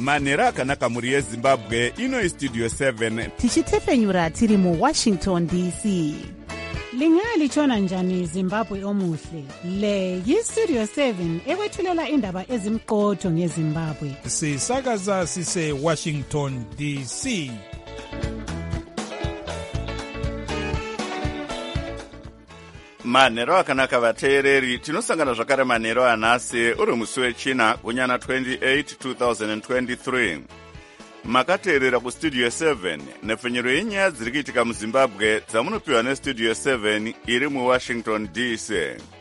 manhero akanaka mhuri yezimbabwe. Ino istudio 7 tichitefenyura tiri muWashington DC. Lingalitshona njani Zimbabwe omuhle? Le yistudio 7 ekwethulela indaba ezimqotho ngeZimbabwe. Sisakaza sise Washington DC. manhero akanaka vateereri, tinosangana zvakare manhero anhasi uri musi wechina gunyana 28 2023. makateerera kustudio 7 nepfenyero yenyaya dziri kuitika muzimbabwe dzamunopiwa nestudio 7 iri muwashington DC.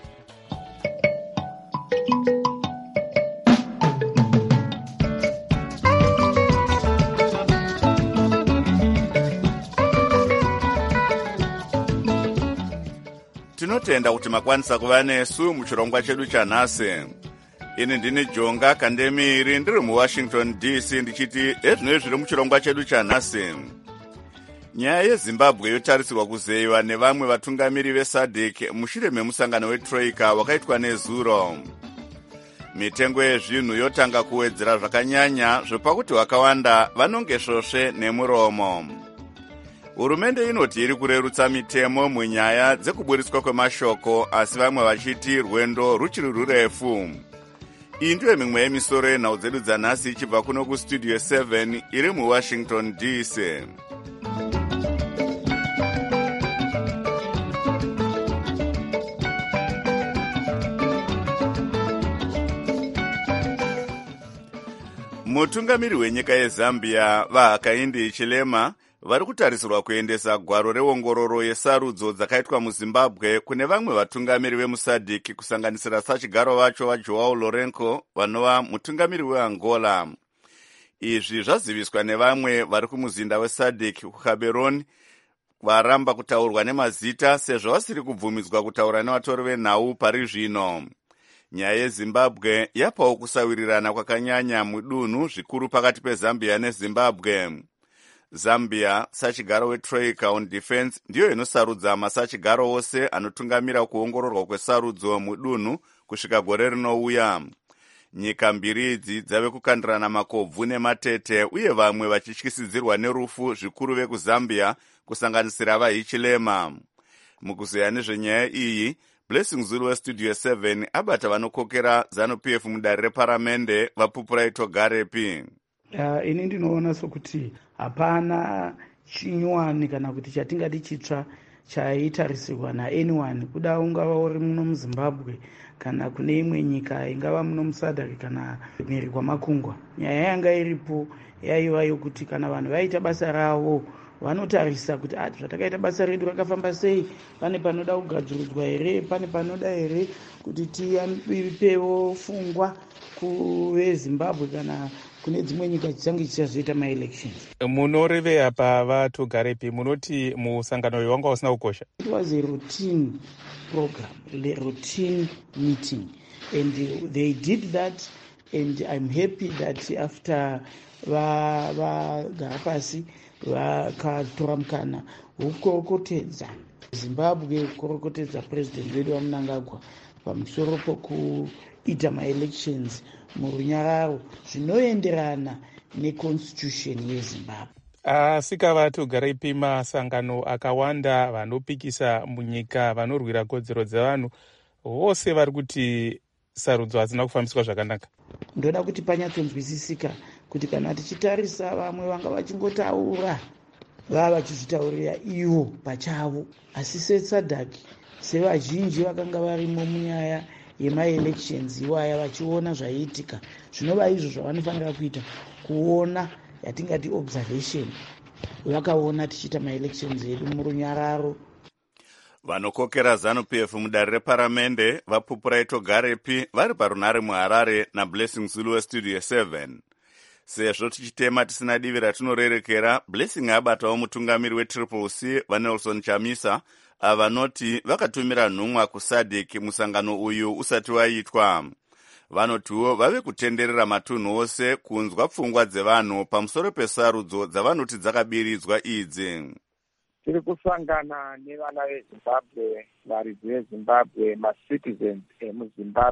tinotenda kuti makwanisa kuva nesu muchirongwa chedu chanhasi. ini ndini Jonga Kandemiri ndiri muWashington DC ndichiti ezvinoi zviri muchirongwa chedu chanhasi. nyaya yeZimbabwe yotarisirwa kuzeyiwa nevamwe vatungamiri veSADC mushure memusangano weTroika wakaitwa nezuro. mitengo yezvinhu yotanga kuwedzera zvakanyanya zvopakuti vakawanda vanonge svosve nemuromo. hurumende inoti iri kurerutsa mitemo munyaya dzekuburiswa kwemashoko, asi vamwe vachiti rwendo ruchiri rurefu. iyi ndiyo mimwe yemisoro yenhau dzedu dzanhasi ichibva kuno kustudio 7 iri muWashington DC. mutungamiri wenyika yeZambia vaHakainde Hichilema vari kutarisirwa kuendesa gwaro reongororo yesarudzo dzakaitwa muZimbabwe kune vamwe vatungamiri vemuSADC kusanganisira sachigaro vacho vaJoao Lourenco vanova mutungamiri weAngola. izvi zvaziviswa nevamwe vari kumuzinda weSADC kuGaborone varamba kutaurwa nemazita sezvo vasiri kubvumidzwa kutaura nevatori venhau pari zvino. nyaya yeZimbabwe yapawo kusawirirana kwakanyanya mudunhu zvikuru pakati peZambia neZimbabwe. Zambia, sachigaro weTroika on Defense, ndiyo inosarudza masachigaro ose anotungamira kuongororwa kwesarudzo mudunhu kusvika gore rinouya. nyika mbiri idzi dzave kukandirana makobvu nematete uye vamwe vachityisidzirwa nerufu zvikuru vekuZambia kusanganisira vaHichilema. mukuzeya nezvenyaya iyi, Blessing Zulu westudio 7 abata vanokokera ZANU-PF mudare reparamende vaPupurai Togarepi. ini ndinoona sokuti hapana chinyuwani kana kuti chatingati chitsva chaitarisirwa naanyone, kuda ungava uri muno muZimbabwe kana kune imwe nyika, ingava muno muSADC kana mhiri kwamakungwa. nyaya yanga iripo yaiva yokuti kana vanhu vaita basa ravo vanotarisa kuti zvatakaita basa redu rakafamba sei, pane panoda kugadzirudzwa here, pane panoda here kuti tipewo pfungwa kuveZimbabwe kana kune dzimwe nyika dzichange dzichazoita maelections. munoreveya pavaTogarepi munoti musangano uyu wanga usina kukosha? It was a routine program, a routine meeting, and they did that, and I'm happy that after vagara pasi vakatora mukana wokukorokotedza Zimbabwe, kukorokotedza president wedu waMnangagwa pamusoro pokuita maelections murunyararo zvinoenderana neconstitution yeZimbabwe. asika vaTogarepi masangano akawanda vanopikisa munyika vanorwira kodzero dzevanhu vose vari kuti sarudzo hazina kufambiswa zvakanaka. ndoda kuti panyatsonzwisisika kuti kana tichitarisa vamwe vanga vachingotaura vava vachizvitaurira ivo pachavo, asi seSADC sevazhinji vakanga varimo munyaya yemaelections iwaya vachiona zvaiitika, zvinova izvo zvavanofanira kuita, kuona yatingati observation, vakaona tichiita maelections edu murunyararo. vanokokera ZANU-PF mudare reparamende vaPupurai Togarepi vari parunhare muHarare naBlessing Zulu westudio 7. sezvo tichitema tisina divi ratinorerekera, Blessing abatawo mutungamiri weCCC vaNelson Chamisa avanoti vakatumira nhumwa kuSADC musangano uyu usati waitwa. vanotiwo vave kutenderera matunhu ose kunzwa pfungwa dzevanhu pamusoro pesarudzo dzavanoti dzakabiridzwa idzi. tiri kusangana nevana veZimbabwe, varidzi veZimbabwe, macitizens emuZimbabwe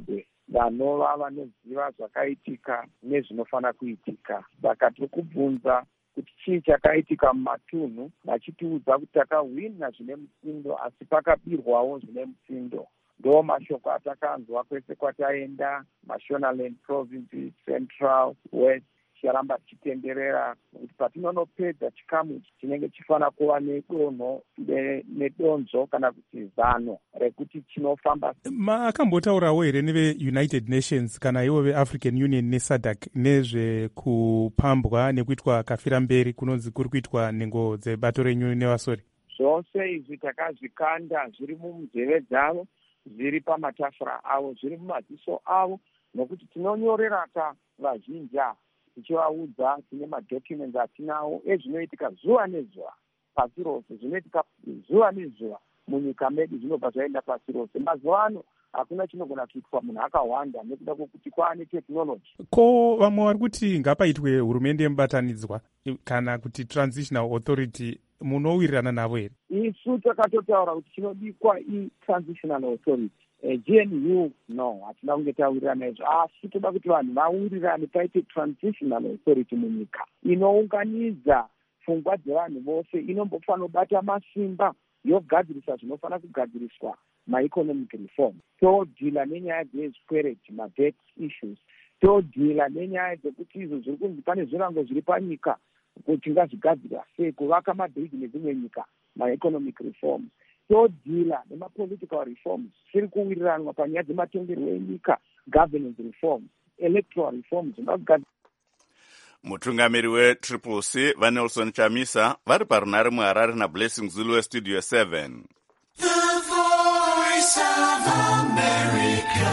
vanova vanoziva zvakaitika nezvinofanira kuitika. Saka tiri kubvunza kuti chii chakaitika mumatunhu, vachitiudza kuti takahwina zvine mutsindo asi pakabirwawo zvine mutsindo. Ndo mashoko atakanzwa kwese kwataenda, Mashonaland Province, Central, West, ticharamba tichitenderera kuti patinonopedza chikamu chinenge chifanira kuva nedonzo kana kuti zano rekuti chinofamba. Makambotaurawo here neve-United Nations kana ivo ve-African Union neSADC nezvekupambwa nekuitwa kafira mberi kunonzi kuri kuitwa nhengo dzebato renyu nevasori? Zvose izvi takazvikanda, zviri munzeve dzavo, zviri pamatafura avo, zviri mumadziso avo, nokuti tinonyoreraka vazhinji ava tichivaudza tine madhocuments atinawo ezvinoitika zuva nezuva pasi rose, zvinoitika zuva nezuva munyika medu, zvinobva zvaenda pasi rose. Mazuva ano hakuna chinogona kuitwa munhu akawanda nekuda kwokuti kwaane tekinoloji. Ko vamwe vari kuti ngapaitwe hurumende yemubatanidzwa kana kuti transitional authority, munowirirana navo here? Isu takatotaura kuti chinodikwa i-transitional authority. GNU no, hatina kunge tawirirana izvo, asi toda kuti vanhu vawirirane paite transitional authority munyika inounganidza pfungwa dzevanhu vose, inombofanira kubata masimba yogadzirisa zvinofanira kugadziriswa ma-economic reform. Todhila nenyaya dzezvikwereti, ma-debt issues. Todhila nenyaya dzekuti izvo zviri kunzi pane zvirango zviri panyika kuti ngazvigadzirwa sei, kuvaka mabhiriji nedzimwe nyika, ma-economic reforms. Todhila nema-political reforms, zviri kuwiriranwa panyaya dzematongerwo enyika, governance reforms, electoral reforms. Mutungamiri we-Triple C vaNelson Chamisa vari parunare muHarare naBlessing Zulu weStudio 7. The Voice of America,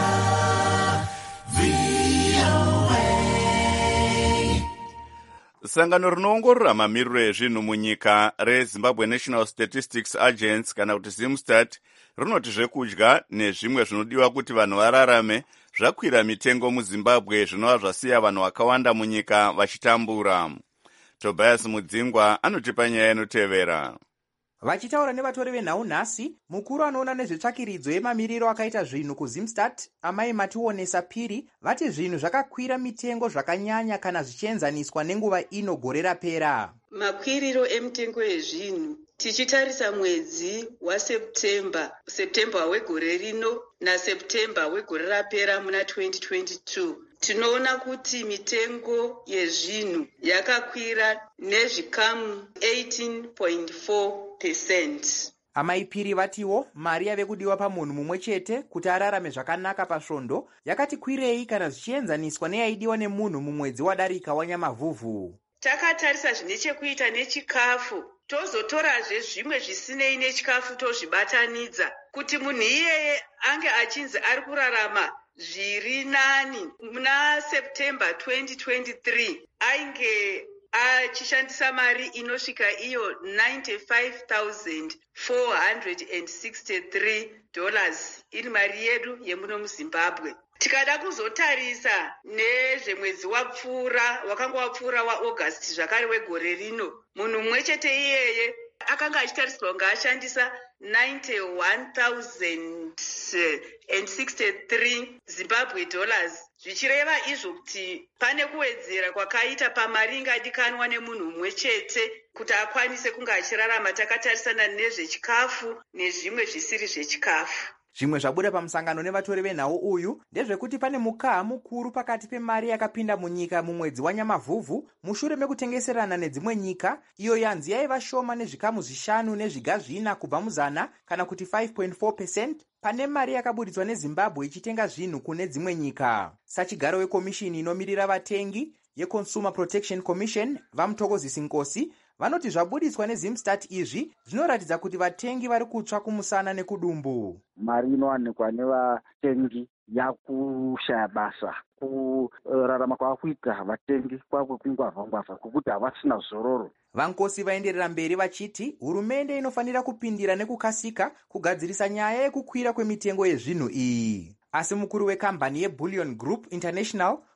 VOA. Sangano rinoongorora mamiriro ezvinhu munyika reZimbabwe National Statistics Agency kana kuti ZimStat rinoti zvekudya nezvimwe zvinodiwa kuti vanhu vararame zvakwira mitengo muZimbabwe, zvinova zvasiya vanhu vakawanda munyika vachitambura. Tobias Mudzingwa anotipa nyaya inotevera. Vachitaura nevatori venhau nhasi, mukuru anoona nezvetsvakiridzo yemamiriro akaita zvinhu kuZimStat, Amai Matiwonesa Phiri, vati zvinhu zvakakwira mitengo zvakanyanya kana zvichienzaniswa nenguva ino gore rapera. Makwiriro emitengo yezvinhu tichitarisa mwedzi waSeptemba wegore rino naSeptemba wegore rapera muna 2022, tinoona kuti mitengo yezvinhu yakakwira nezvikamu 18.4%. Amai Phiri vatiwo mari yave kudiwa pamunhu mumwe chete kuti ararame zvakanaka pasvondo yakati kwirei kana zvichienzaniswa neyaidiwa nemunhu mumwedzi wadarika waNyamavhuvhu. Takatarisa zvine chekuita nechikafu, tozotorazve zvimwe zvisinei nechikafu tozvibatanidza kuti munhu iyeye ange achinzi ari kurarama zviri nani. Muna September 2023 ainge achishandisa mari inosvika iyo $95,463 iri mari yedu yemuno muZimbabwe. Tikada kuzotarisa nezvemwedzi wapfuura, wakanga wapfuura waAugust zvakare wegore rino, munhu mumwe chete iyeye akanga achitarisirwa kunge ashandisa $91,063 Zimbabwe dollars, zvichireva izvo kuti pane kuwedzera kwakaita pamari ingadikanwa nemunhu mumwe chete kuti akwanise kunge achirarama. Takatarisana nezvechikafu nezvimwe zvisiri zvechikafu. Zvimwe zvabuda pamusangano nevatori venhau uyu ndezvekuti pane mukaha mukuru pakati pemari yakapinda munyika mumwedzi waNyamavhuvhu mushure mekutengeserana nedzimwe nyika, iyo yanzi yaiva shoma nezvikamu 5 nezviga 4 kubva muzana kana kuti 5.4%, pane mari yakaburitswa neZimbabwe ichitenga zvinhu kune dzimwe nyika. Sachigaro wekomishini inomirira vatengi yeConsumer Protection Commission, vaMuthokozisi Nkosi, vanoti zvabuditswa neZimStat izvi zvinoratidza kuti vatengi vari kutsva kumusana nekudumbu. Mari inowanikwa nevatengi yakushaya basa, kurarama kwakuita vatengi kwakungwavha kukuti havasina zororo. VaNkosi vaenderera mberi vachiti hurumende inofanira kupindira nekukasika kugadzirisa nyaya yekukwira kwemitengo yezvinhu iyi. Asi mukuru wekambani yeBullion Group International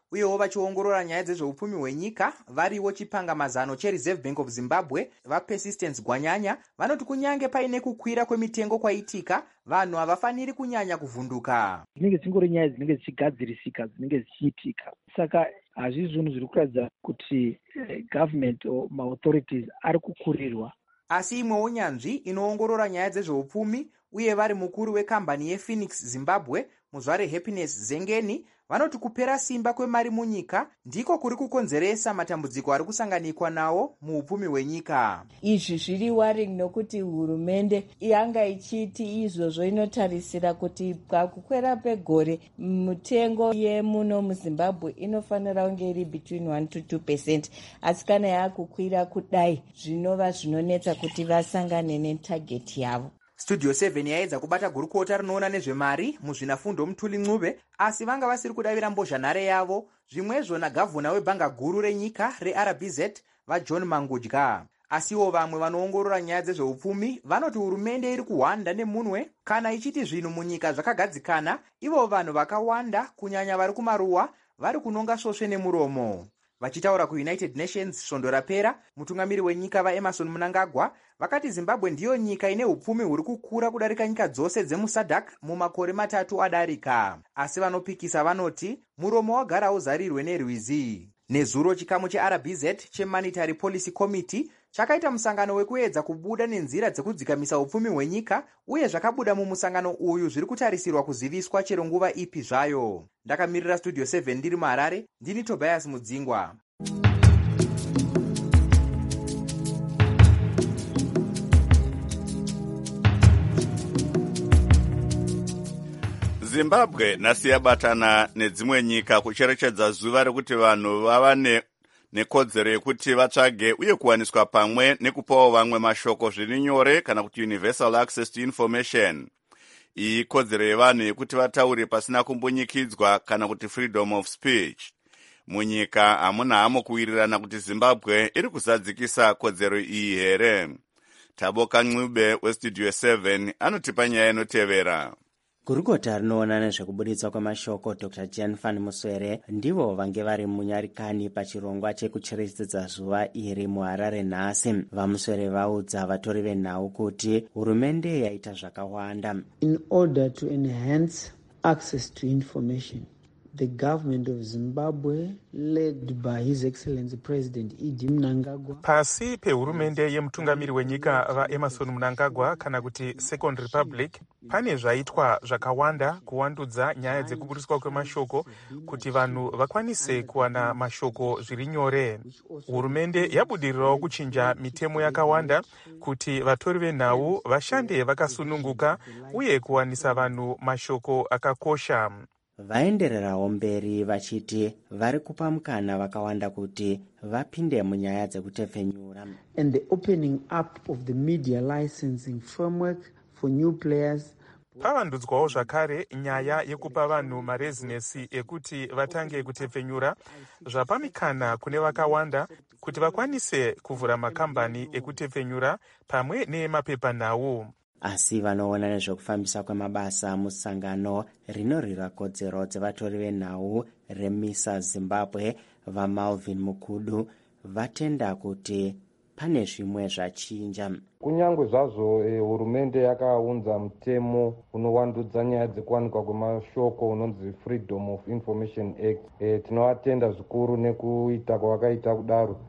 uyewo vachiongorora nyaya dzezveupfumi hwenyika variwo chipangamazano chereserve bank of zimbabwe vapersistence gwanyanya vanoti kunyange paine kukwira kwemitengo kwaitika vanhu havafaniri kunyanya kuvhunduka. Dzinenge dzingori nyaya dzinenge dzichigadzirisika dzinenge dzichiitika, saka hazvizvi zvinhu zviri kuratidza kuti government maauthorities ari kukurirwa. Asi imwewo nyanzvi inoongorora nyaya dzezveupfumi uye vari mukuru wekambani yePhoenix Zimbabwe muzvare Happiness Zengeni vanoti kupera simba kwemari munyika ndiko kuri kukonzeresa matambudziko ari kusanganikwa nawo muupfumi hwenyika. Izvi zviri worrying nokuti hurumende yanga ichiti izvozvo inotarisira kuti pakukwera pegore mitengo yemuno muZimbabwe inofanira kunge iri between 1 to 2%, asi kana yakukwira kudai zvinova zvinonetsa kuti vasangane netageti yavo. Studio 7 yaedza kubata gurukota rinoona nezvemari muzvinafundo Mutuli Ncube, asi vanga vasiri kudavira mbozhanhare yavo zvimwezvo nagavhuna webhanga guru renyika reRBZ vaJohn Mangudya. Asiwo vamwe vanoongorora nyaya dzezveupfumi vanoti hurumende iri kuhwanda nemunwe kana ichiti zvinhu munyika zvakagadzikana, ivo vanhu vakawanda kunyanya vari kumaruwa vari kunonga svosve nemuromo. Vachitaura kuUnited Nations svondo rapera, mutungamiri wenyika vaEmerson Mnangagwa vakati Zimbabwe ndiyo nyika ine upfumi huri kukura kudarika nyika dzose dzemuSADC mumakore 3 adarika. Asi vanopikisa vanoti muromo wagara uzarirwe nerwizi. Nezuro chikamu cheRBZ cheMonetary Policy Committee chakaita musangano wekuedza kubuda nenzira dzekudzikamisa upfumi hwenyika, uye zvakabuda mumusangano uyu zviri kutarisirwa kuziviswa chero nguva ipi zvayo. Ndakamirira Studio 7 ndiri muHarare, ndini Tobias Mudzingwa. Zimbabwe nhasi yabatana nedzimwe nyika kucherechedza zuva rekuti vanhu vava nekodzero yekuti vatsvage uye kuwaniswa pamwe nekupawo vamwe mashoko zviri nyore kana kuti universal access to information. Iyi kodzero yevanhu yekuti vataure pasina kumbunyikidzwa kana kuti freedom of speech. Munyika hamuna hamo kuwirirana kuti Zimbabwe iri kuzadzikisa kodzero iyi here. Taboka Ncube westudio 7 anotipa nyaya inotevera. Gurukota rinoona nezvekubuditswa kwemashoko Dr. Jan van Muswere ndivo vange vari munyarikani pachirongwa chekucherechedza zuva iri muHarare nhasi. VaMuswere vaudza vatori venhau kuti hurumende yaita zvakawanda. In order to enhance access to information, the government of Zimbabwe, led by His Excellency President Idi Mnangagwa, pasi pehurumende yemutungamiri wenyika vaEmerson Mnangagwa kana kuti Second Republic, pane zvaitwa zvakawanda kuwandudza nyaya dzekubudiswa kwemashoko kuti vanhu vakwanise kuwana mashoko zviri nyore. Hurumende yabudirirawo kuchinja mitemo yakawanda kuti vatori venhau vashande vakasununguka uye kuwanisa vanhu mashoko akakosha. Vaendererawo mberi vachiti vari kupa mukana vakawanda kuti vapinde munyaya dzekutepfenyura. And the opening up of the media licensing framework for new players. Pavandudzwawo zvakare nyaya yekupa vanhu marezinesi ekuti vatange kutepfenyura, zvapa mikana kune vakawanda kuti vakwanise kuvhura makambani ekutepfenyura pamwe nemapepanhau. Asi vanoona nezvekufambisa kwemabasa musangano rinorwira kodzero dzevatori venhau reMISA Zimbabwe vaMalvin Mukudu vatenda kuti pane zvimwe zvachinja. Kunyange zvazvo hurumende yakaunza mutemo unowandudza nyaya dzekuwanikwa kwemashoko unonzi Freedom of Information Act, tinovatenda zvikuru nekuita kwavakaita kudaro,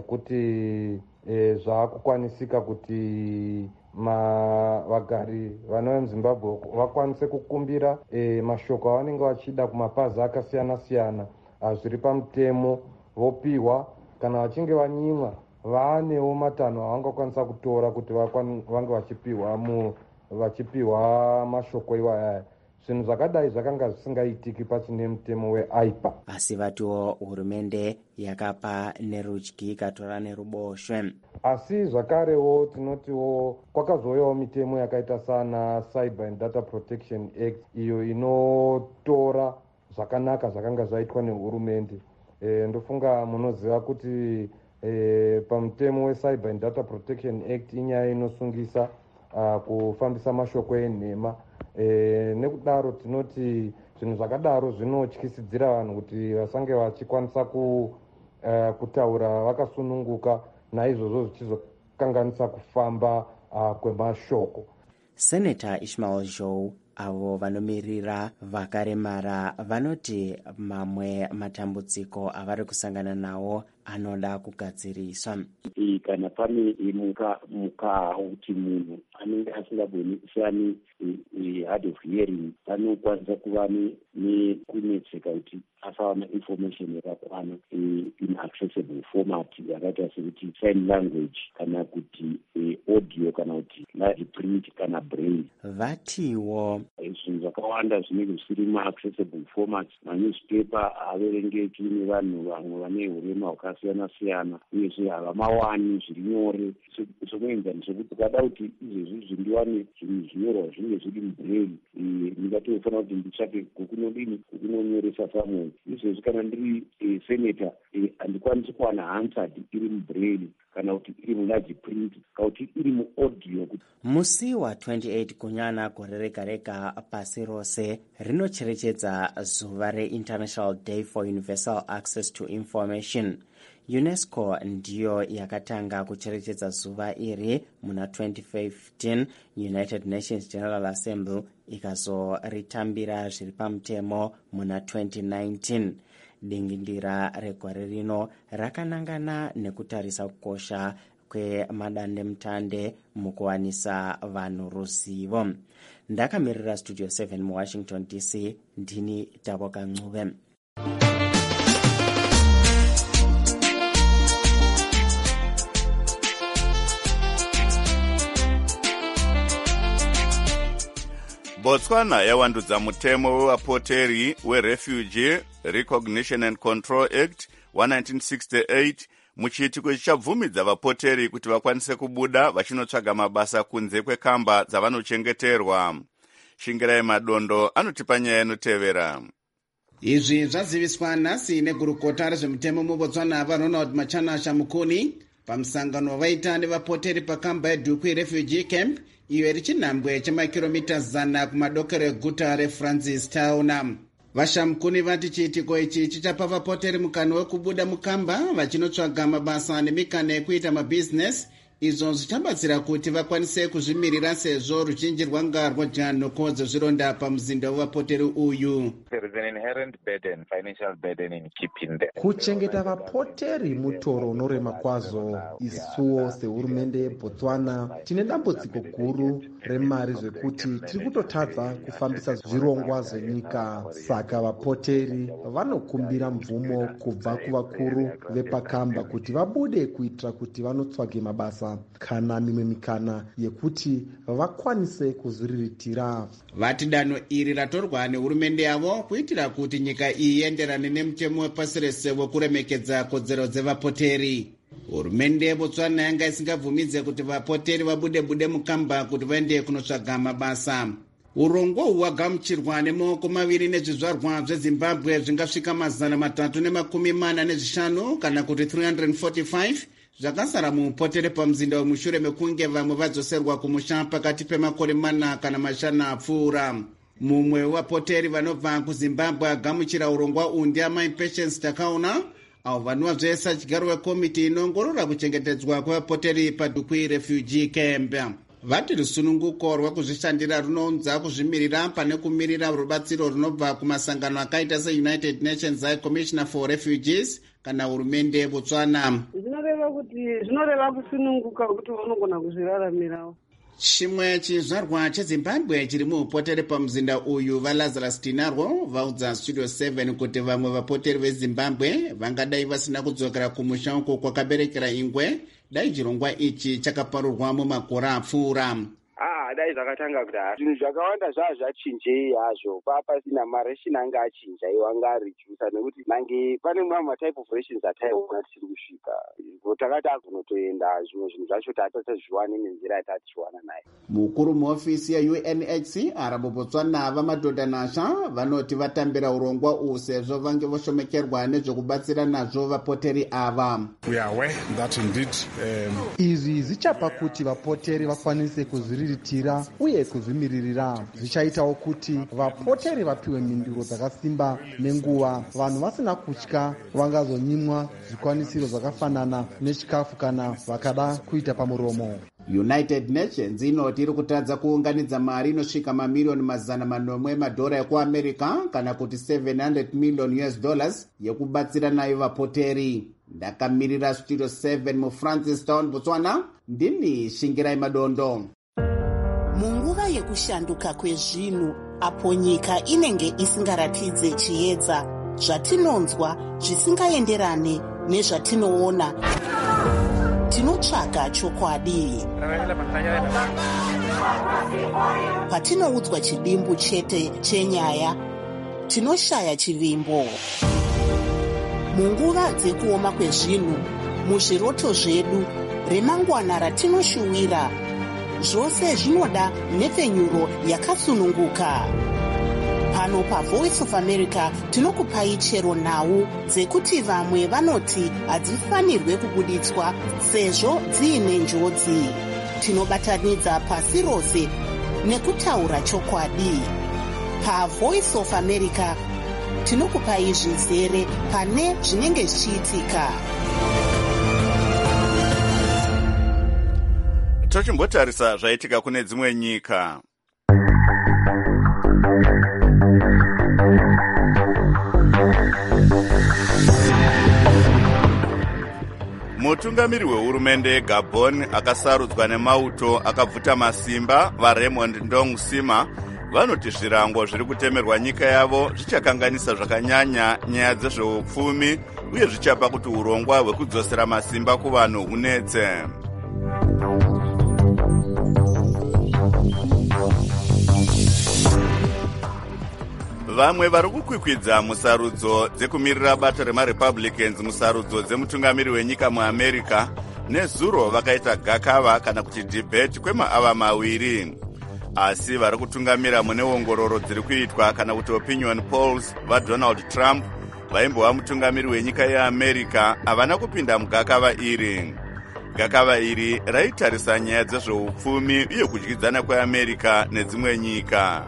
nekuti zvakukwanisika kuti vagari vano muZimbabwe vakwanise kukumbira mashoko avanenge vachida kumapazi akasiyana-siyana zviri pamutemo, vopiwa kana vachinge vanyimwa vaanewo matanho avangakwanisa kutora kuti vange vachipiwa mashoko iwaya. Zvinhu zvakadai zvakanga zvisingaitiki pachine mutemo weAIPA. Asi vatiwo hurumende yakapa nerudyi ikatora neruboshwe. Asi zvakarewo tinotiwo kwakazouyawo mitemo yakaita sana Cyber and Data Protection Act iyo inotora zvakanaka zvakanga zvaitwa nehurumende. Ndofunga munoziva kuti pamutemo weCyber and Data Protection Act inyaya inosungisa kufambisa mashoko enhema. Nekudaro tinoti zvinhu zvakadaro zvinotyisidzira vanhu kuti vasange vachikwanisa kutaura vakasununguka, naizvozvo zvichizokanganisa kufamba kwemashoko. Senator Ishmael Joe avo vanomirira vakaremara vanoti mamwe matambudziko avari kusangana nawo anoda kugadziriswa. Kana pane muka kuti munhu anenge asingagoni kusani hard of hearing, panokwanisa kuva nekunetseka kuti asawana information yakakwana in accessible format yakaita sekuti sign language kana kuti audio kana kuti live print kana braille. Vatiwo zvinhu zvakawanda zvinenge zvisiri ma-accessible format. Manewspaper averengeki nevanhu vamwe vane urema hwakasiyana siyana, uyezve havamawani zviri nyore. Sokuenzani sokuti ukada kuti izvezvi zvindiwane zvinhu zvinyorwa zvinenge zviri mubraille, ndingatofanira kuti nditsvake kukunodini kukunonyoresa samwe. Izvezvi kana ndiri senator handikwanisi kuwana answered iri mubraille kana kuti iri mularge print kana kuti iri muaudio. Musi wa 28 kunyana gore rega rega pasi rose rinocherechedza zuva re-International Day for Universal Access to Information. UNESCO ndiyo yakatanga kucherechedza zuva iri muna 2015. United Nations General Assembly ikazoritambira zviri pamutemo muna 2019. Dingindira regore rino rakanangana nekutarisa kukosha kwemadandemutande mukuwanisa vanhu ruzivo. Ndakamirira Studio 7 muWashington DC, ndini Taboka Ncube. Botswana yawandudza mutemo wevapoteri weRefugee Recognition and Control Act wa1968 muchiitiko chichabvumidza vapoteri kuti vakwanise kubuda vachinotsvaga mabasa kunze kwekamba dzavanochengeterwa. Shingirai Madondo anotipa nyaya inotevera. Izvi zvaziviswa nhasi negurukota rezvemutemo muBotswana vaRonald Machanasha Mukuni pamusangano wavaita nevapoteri pakamba yeDukwi Refugee Camp, iyo iri chinhambwe chemakiromita 100 kumadokero eguta reFrancis Town. Vashamukuni vati chiitiko ichi chichapa vapoteri mukana wekubuda mukamba vachinotsvaga mabasa nemikana yekuita mabhizinesi, izvo zvichabatsira kuti vakwanise kuzvimirira sezvo ruzhinji rwanga rwadya nhoko dzezvironda pamuzinda wevapoteri uyu. Kuchengeta vapoteri mutoro unorema kwazvo. Isuwo sehurumende yeBotswana tine dambudziko guru remari zvekuti tiri kutotadza kufambisa zvirongwa zvenyika. Saka vapoteri vanokumbira mvumo kubva kuvakuru vepakamba kuti vabude kuitira kuti vanotsvage mabasa kana mimwe mikana yekuti vakwanise kuzviriritira. Vati danho iri ratorwa nehurumende yavo kuitira kuti nyika iyi ienderane nemutemo wepasi rese wekuremekedza kodzero dzevapoteri. Hurumende yeBotswana yanga isingabvumidze kuti vapoteri vabude mukamba kuti vaende kunotsvaga mabasa. Urongwa hwagamuchirwa nemaoko maviri nezvizvarwa zveZimbabwe zvingasvika 345 kana kuti 345 zvakasara muupoteri pamuzinda wemushure mekunge vamwe vadzoserwa kumusha pakati pemakore 4 kana 5 apfuura. Mumwe wevapoteri vanobva kuZimbabwe agamuchira urongwa uhu ndiamai Patience Takaona, avo vanova zvesa chigaro wekomiti inoongorora kuchengetedzwa kwevapoteri paDukwi Refugee Camp. Vati rusununguko rwekuzvishandira runounza kuzvimirira pane kumirira rubatsiro runobva kumasangano akaita seUnited Nations High Commissioner for Refugees kana hurumende yeBotswana. Zvinoreva kusununguka kuti vanogona kuzviraramirawo. Chimwe chizvarwa cheZimbabwe chiri muupoteri pamuzinda uyu vaLazarus Tinarwo vaudza Studio 7 kuti vamwe vapoteri veZimbabwe vangadai vasina kudzokera kumusha uko kwakaberekera ingwe dai chirongwa ichi chakaparurwa mumakore apfuura. Dai zvakatanga kuti zvinhu zvakawanda zvachinjei hazvo papasina maration anga achinja iwanga arijusa nekuti nange pane mamwe matype of rations ataiona tisiri kusvika takati agonotoenda zvimwe zvinhu zvacho tatazviwane nenzira yatatiwana nayo. Mukuru muofisi yeUNHCR muBotswana vaMadhodha Nasha vanoti vatambira urongwa uhu sezvo vange voshomekerwa nezvekubatsira nazvo vapoteri ava. Izvi zvichapa kuti vapoteri vakwanise kuzviriritira kuzvipira uye kuzvimiririra. Zvichaitawo kuti vapoteri vapiwe mhinduro dzakasimba nenguva. Vanhu vasina kutya vangazonyimwa zvikwanisiro zvakafanana nechikafu kana vakada kuita pamuromo. United Nations inoti iri kutadza kuunganidza mari inosvika mamiriyoni $400 madhora ekuamerica kana kuti $700 million yekubatsira nayo vapoteri. Ndakamirira Studio 7 muFrancistown, Botswana. Ndini Shingirai Madondo. Munguva yekushanduka kwezvinhu, apo nyika inenge isingaratidze chiedza, zvatinonzwa zvisingaenderane nezvatinoona, tinotsvaga chokwadi. Patinoudzwa chidimbu chete chenyaya, tinoshaya chivimbo. Munguva dzekuoma kwezvinhu, muzviroto zvedu, remangwana ratinoshuwira, zvose zvinoda nhepfenyuro yakasununguka. Pano paVoice of America tinokupai chero nhau dzekuti vamwe vanoti hadzifanirwe kubuditswa sezvo dziine njodzi. Tinobatanidza pasi rose nekutaura chokwadi. PaVoice of America tinokupai zvizere pane zvinenge zvichiitika. Tochimbotarisa zvaitika kune dzimwe nyika. Mutungamiri wehurumende yeGabon akasarudzwa nemauto akabvuta masimba vaRaymond Ndong Sima vanoti zvirango zviri kutemerwa nyika yavo zvichakanganisa zvakanyanya nyaya dzezveupfumi uye zvichapa kuti urongwa hwekudzosera masimba kuvanhu hunetse. Vamwe vari kukwikwidza musarudzo dzekumirira bato remaRepublicans musarudzo dzemutungamiri wenyika muAmerica nezuro vakaita gakava kana kuti debate kwemaava maviri. Asi vari kutungamira mune ongororo dziri kuitwa kana kuti opinion polls vaDonald Trump vaimbova mutungamiri wenyika yeAmerica havana kupinda mugakava iri. Gakava iri raitarisa nyaya dzezveupfumi uye kudyidzana kweAmerica nedzimwe nyika.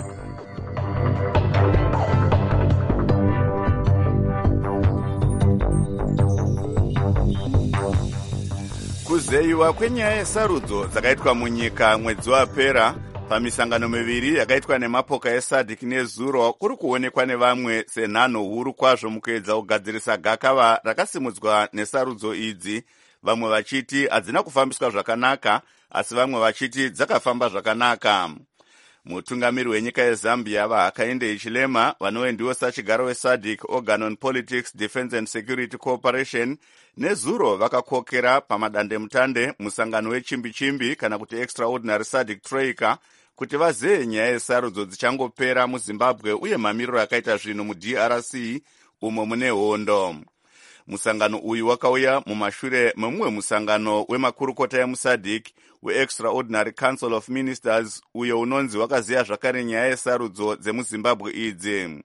Kuzeyiwa kwenyaya yesarudzo dzakaitwa munyika mwedzi wapera pamisangano miviri yakaitwa nemapoka eSADC nezuro kuri kuonekwa nevamwe senhano huru kwazvo mukuedza kugadzirisa gakava rakasimudzwa nesarudzo idzi, vamwe vachiti hadzina kufambiswa zvakanaka asi vamwe vachiti dzakafamba zvakanaka. Mutungamiri wenyika yeZambia vaHakainde Hichilema vanove ndiwo sachigaro weSADC Organ on Politics, Defense and Security Cooperation nezuro vakakokera pamadandemutande musangano wechimbi-chimbi kana kuti Extraordinary SADC Troika kuti vazeye nyaya yesarudzo dzichangopera muZimbabwe uye mamiriro akaita zvinhu muDRC umo mune hondo. Musangano uyu wakauya mumashure memumwe musangano wemakurukota emuSADC weExtraordinary Council of Ministers uyo unonzi wakaziya zvakare nyaya yesarudzo dzemuZimbabwe idzi.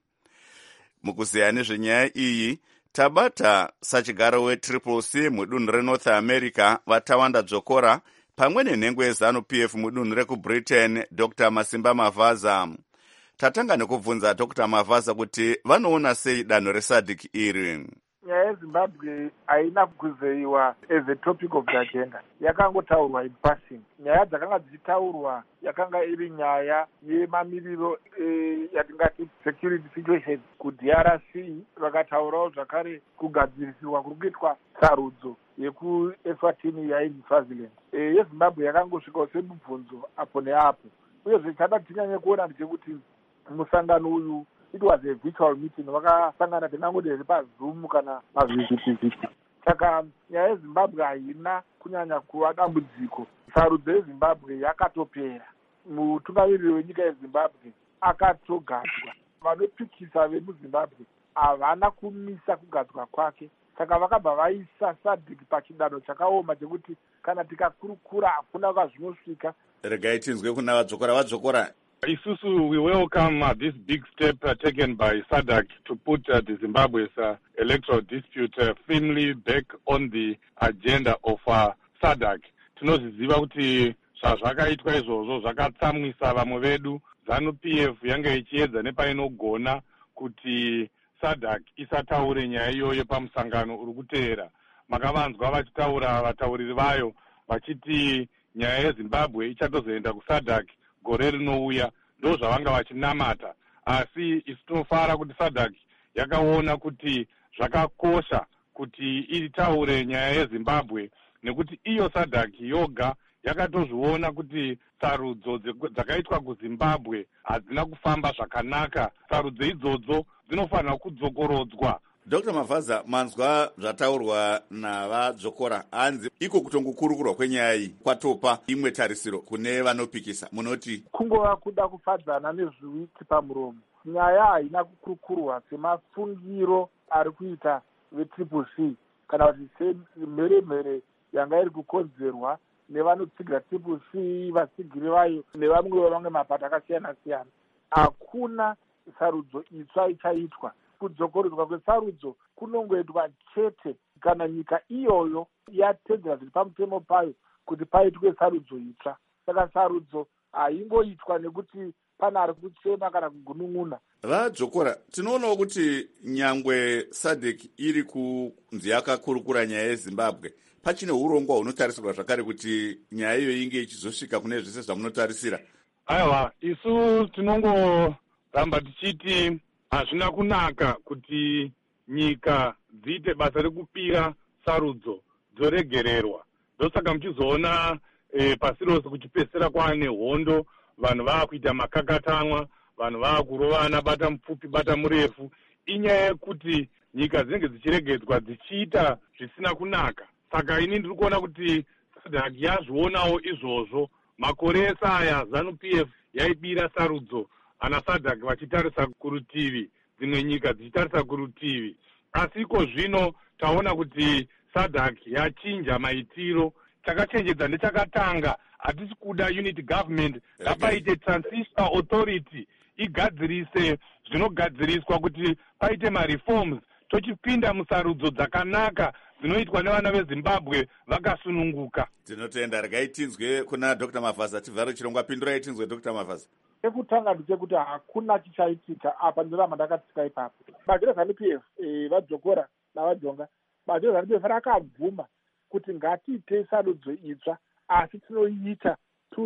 Mukuzeya nezvenyaya iyi tabata sachigaro weCCC mudunhu reNorth America vaTawanda Dzokora pamwe nenhengo yeZANU-PF mudunhu rekuBritain Dr. Masimba Mavaza. Tatanga nekubvunza Dr. Mavaza kuti vanoona sei danho reSADC iri. Nyaya yeZimbabwe haina kuzeyiwa as a topic of the agenda. Yakangotaurwa in passing. Nyaya dzakanga dzichitaurwa yakanga iri nyaya yemamiriro yatingati security situation kuDRC. Vakataurawo zvakare kugadzirisirwa kuri kuitwa sarudzo yekuEswatini yainzi Swaziland. YeZimbabwe yakangosvikawo semubvunzo apo neapo. Uye zvichada tinyanye kuona ndechekuti musangano uyu it was a virtual meeting, vakasangana tinangoderi paZoom kana pazvivhitivhiti. Saka nyaya yeZimbabwe haina kunyanya kuva dambudziko. Sarudzo yeZimbabwe yakatopera. Mutungamiriri wenyika yeZimbabwe akatogadzwa. Vanopikisa vemuZimbabwe havana kumisa kugadzwa kwake. Saka vakabva vaisa SADC pachidanho chakaoma chekuti kana tikakurukura hakuna kwazvinosvika. Regai tinzwe kuna vadzokora. Isusu, we welcome this big step taken by SADC to put the Zimbabwe's electoral dispute firmly back on the agenda of SADC. Tinoziziva kuti zvazvakaitwa izvozvo zvakatsamwisa vamwe vedu. ZANU-PF yange ichiedza nepainogona kuti SADC isataure nyaya iyoyo pamusangano uri kuteera. Makavanzwa vachitaura vatauriri vayo vachiti nyaya yeZimbabwe ichatozoenda kuSADC gore rinouya. Ndo zvavanga vachinamata, asi isi tinofara kuti SADC yakaona kuti zvakakosha kuti itaure nyaya yeZimbabwe, nekuti iyo SADC yoga yakatozviona kuti sarudzo dzakaitwa kuZimbabwe hadzina kufamba zvakanaka. Sarudzo idzodzo dzinofanira kudzokorodzwa. Dr. Mavaza, manzwa zvataurwa navadzokora, hanzi iko kutongokurukurwa kwenyaya iyi kwatopa imwe tarisiro kune vanopikisa. Munoti kungova kuda kufadzana nezviwiti pamuromo. Nyaya haina kukurukurwa semafungiro ari kuita veTCC kana kuti semheremhere yanga iri kukonzerwa nevanotsigira TCC, vatsigiri vayo nevamwe mapato akasiyana siyana. Hakuna sarudzo itsva ichaitwa. Kudzokorodzwa kwesarudzo kunongoitwa chete kana nyika iyoyo yatedzera zviri pamutemo payo kuti paitwe sarudzo itsva. Saka sarudzo haingoitwa nekuti pana ari kuchema kana kugunun'una. Vadzokora, tinoonawo kuti nyangwe SADC iri kunzi yakakurukura nyaya yeZimbabwe, pachine urongwa hunotarisirwa zvakare kuti nyaya iyo inge ichizosvika kune zvese zvamunotarisira. Aiwa, isu tinongoramba tichiti hazvina kunaka kuti nyika dziite basa rekupira sarudzo dzoregererwa. Ndosaka muchizoona pasi rose kuchipesera kwaane hondo, vanhu vakuita makakatanwa, vanhu vakurovana, bata mupfupi bata murefu. Inyaya yekuti nyika dzinenge dzichiregedzwa dzichiita zvisina kunaka. Saka ini ndiri kuona kuti SADC yazvionawo izvozvo. Makore ese aya ZANU-PF yaibira sarudzo, ana SADC vachitarisa kurutivi, dzimwe nyika dzichitarisa kurutivi. Asi iko zvino taona kuti SADC yachinja maitiro. Chakachenjedza ndechakatanga, hatisi kuda unity government, ngapaite transitional authority igadzirise zvinogadziriswa kuti paite mareforms, tochipinda musarudzo dzakanaka dzinoitwa nevana veZimbabwe vakasununguka. Tinotenda. Regai tinzwe kuna Dr. Mavaza tivhare chirongwa. Pindurai tinzwe Dr. Mavaza. Ekutanga ndechekuti hakuna chichaitika apa ndiramba ndakatsika ipapo. Bato reZANU-PF vadzokora navajonga, bato reZANU-PF rakabvuma kuti ngatiite sarudzo itsva asi tinoiita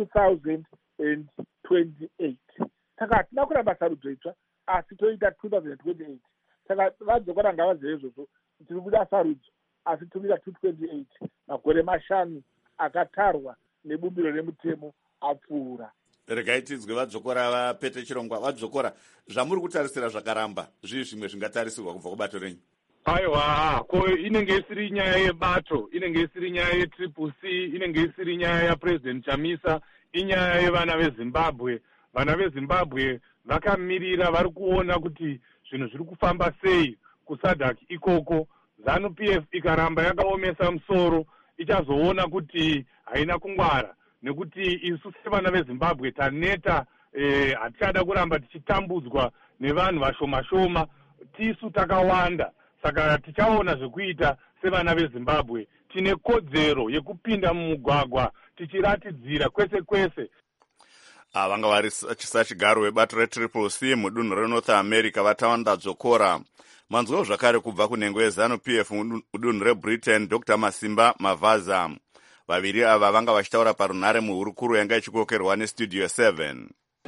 2028. Saka hatina kuramba sarudzo itsva asi toita 2028. Saka vadzokora ngavazive izvozvo, tiri kuda sarudzo asi tinoita 228. Makore mashanu akatarwa nebumbiro remutemo apfuura. Regai tinzwe vadzokora vapete chirongwa. Vadzokora, zvamuri kutarisira zvakaramba zvii zvimwe zvingatarisirwa kubva kubato renyu? Aiwa, ko inenge isiri nyaya yebato, inenge isiri nyaya yeTCC, inenge isiri nyaya yaPresident Chamisa, inyaya yevana veZimbabwe. Vana veZimbabwe vakamirira, vari kuona kuti zvinhu zviri kufamba sei kuSADC ikoko. ZANU-PF ikaramba yakaomesa musoro ichazoona kuti haina kungwara, nekuti isu sevana veZimbabwe taneta, hatichada kuramba tichitambudzwa nevanhu vashoma-shoma, tisu takawanda. Saka tichaona zvekuita sevana veZimbabwe. Tine kodzero yekupinda mumugwagwa tichiratidzira kwese kwese. Vanga vari chigaro webato reTCC mudunhu reNorth America Vatawanda Dzokora. Manzwawo zvakare kubva kunhengo yeZANU-PF mudunhu reBritain Dr. Masimba Mavaza. Vaviri ava vanga vachitaura parunhare muhurukuru yanga ichikokerwa neStudio 7.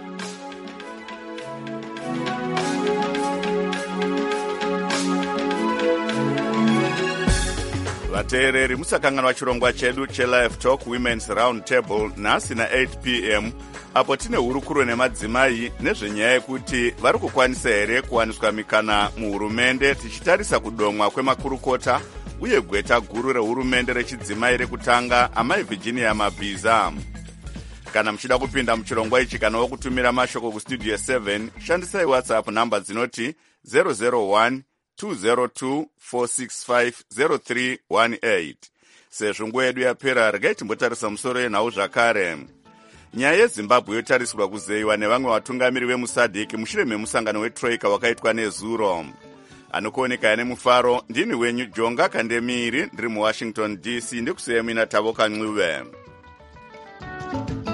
Vateereri, musakanganwa chirongwa chedu cheLive Talk Women's Round Table nhasi na8 p.m. apo tine hurukuro nemadzimai nezvenyaya yekuti vari kukwanisa here kuwaniswa mikana muhurumende, tichitarisa kudomwa kwemakurukota uye gweta guru rehurumende rechidzimai rekutanga amai Virginia Mabhiza. Kana muchida kupinda muchirongwa ichi kana wokutumira mashoko kuStudio 7, shandisai WhatsApp namba dzinoti 001 202-465-0318. Sezvo nguva yedu yapera, regai timbotarisa musoro yenhau zvakare. Nyaya yeZimbabwe yotarisirwa kuzeyiwa nevamwe vatungamiri vemuSADC mushure memusangano weTroika wakaitwa nezuro. Anokuoneka nemufaro, ndini wenyu Jonga Kandemiri, ndiri muWashington DC, ndikusiyemina Tavo Kanxiwe.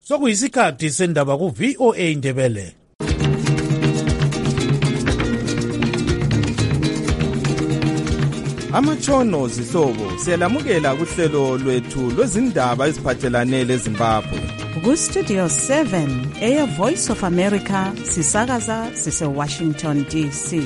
sokuyisikhathi sendaba ku-VOA Indebele. Amatshono zihlobo siyalamukela kuhlelo lwethu lwezindaba eziphathelane leZimbabwe. Ku-Studio 7 Air Voice of America sisakaza sise-Washington DC.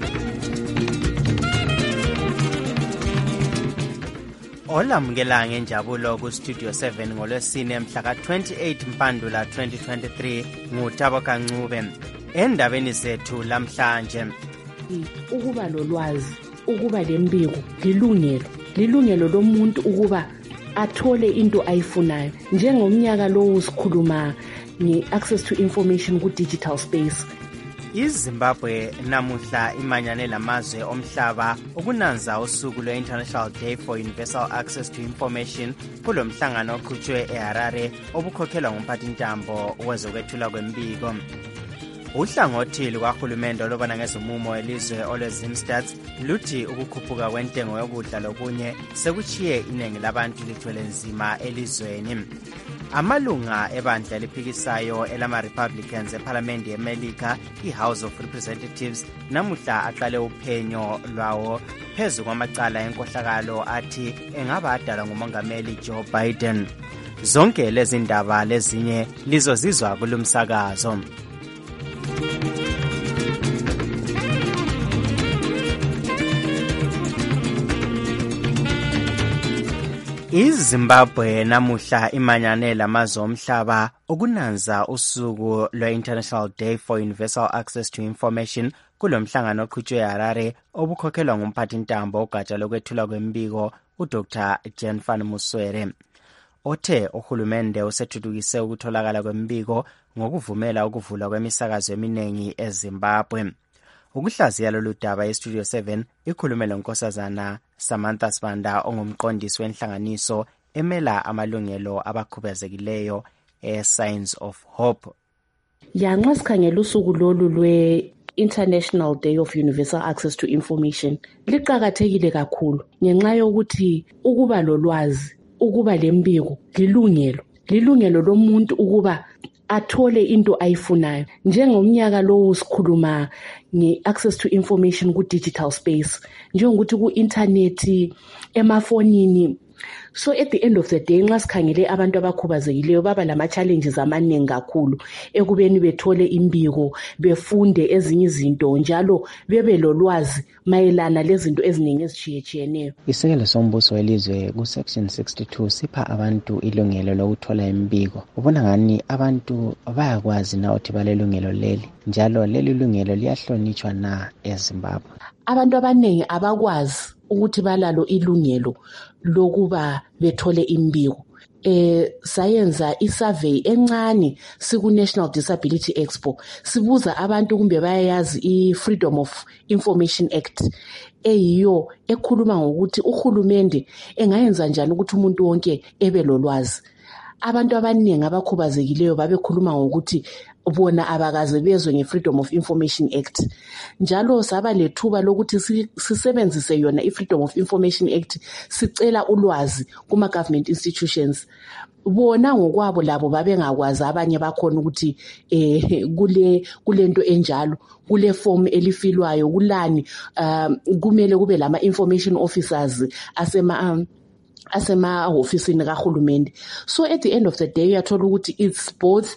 Olamukela ngenjabulo ku-Studio 7 ngolwesine mhla ka-28 Mpandula 2023 nguThabo Kancube. Endabeni zethu lamhlanje, ukuba lolwazi, ukuba lembiko lilungelo lomuntu ukuba athole into ayifunayo. Njengomnyaka lowo sikhuluma nge-access to information ku-digital space. iZimbabwe namuhla imanyane lamazwe omhlaba ukunanza usuku lwe-International Day for Universal Access to Information kulo mhlangano oqhutshwe eHarare obukhokhelwa ngumphathintambo wezokwethula kwembiko. Uhlangothi lukahulumende olubona ngezomumo elizwe olwe-Zimstats luthi ukukhuphuka kwentengo yokudla lokunye sekuchiye iningi labantu lithwele nzima elizweni. Amalunga ebandla eliphikisayo elama-Republicans ePhalamende yeMelika, i-House of Representatives, namuhla aqale uphenyo lwawo phezu kwamacala enkohlakalo athi engaba adalwa ngumongameli Joe Biden. Zonke lezi ndaba lezinye lizozizwa kulumsakazo. iZimbabwe namuhla imanyane lamazwe omhlaba ukunanza usuku lwe-International Day for Universal Access to Information kulo mhlangano oqhutshwe eHarare obukhokhelwa ngumphathintambo ogatsha lokwethula kwembiko uDr. Jan van Muswere. Othe uhulumende usethuthukise ukutholakala kwembiko ngokuvumela ukuvulwa kwemisakazo eminingi eZimbabwe. Ukuhlaziya lolu daba eStudio 7 ikhulume lonkosazana Samantha Sibanda ongumqondisi wenhlanganiso emela amalungelo abakhubazekileyo Signs of Hope. Nxa sikhangela usuku lolu lwe-International Day of Universal Access to Information liqakathekile kakhulu ngenxa yokuthi ukuba lolwazi, ukuba lembiko lilungelo lomuntu ukuba athole into ayifunayo. Njengomnyaka lowo sikhuluma nge-access to information ku-digital space, njengokuthi ku-internet, emafonini. So at the end of the day nxa sikhangele abantu abakhubazekileyo baba lama-challenges amaningi kakhulu ekubeni bethole imbiko, befunde ezinye izinto, njalo bebe lolwazi mayelana lezinto eziningi ezitshiyetshiyeneyo. Isekelo sombuso welizwe ku-Section 62 sipha abantu ilungelo lokuthola imbiko. Ubona ngani abantu bayakwazi na ukuthi balelungelo leli, njalo leli lungelo liyahlonitshwa na eZimbabwe? Abantu abaningi abakwazi ukuthi balalo ilungelo lokuba bethole imbiko. Sayenza isurvey encane siku-National Disability Expo. Sibuza abantu kumbe bayayazi i-Freedom of Information Act eyiyo ekhuluma ngokuthi uhulumende engayenza njani ukuthi umuntu wonke ebe lolwazi. Abantu abaningi abakhubazekileyo babekhuluma ngokuthi bona abakaze bezwe nge-Freedom of Information Act. Njalo saba lethuba lokuthi sisebenzise yona i-Freedom of Information Act sicela ulwazi kuma-government institutions. Bona ngokwabo labo babengakwazi abanye bakhona ukuthi kule nto enjalo, kule form elifilwayo, kulani kumele kube lama-information officers asema-ofisini kahulumende. So at the end of the day uyathola ukuthi it's both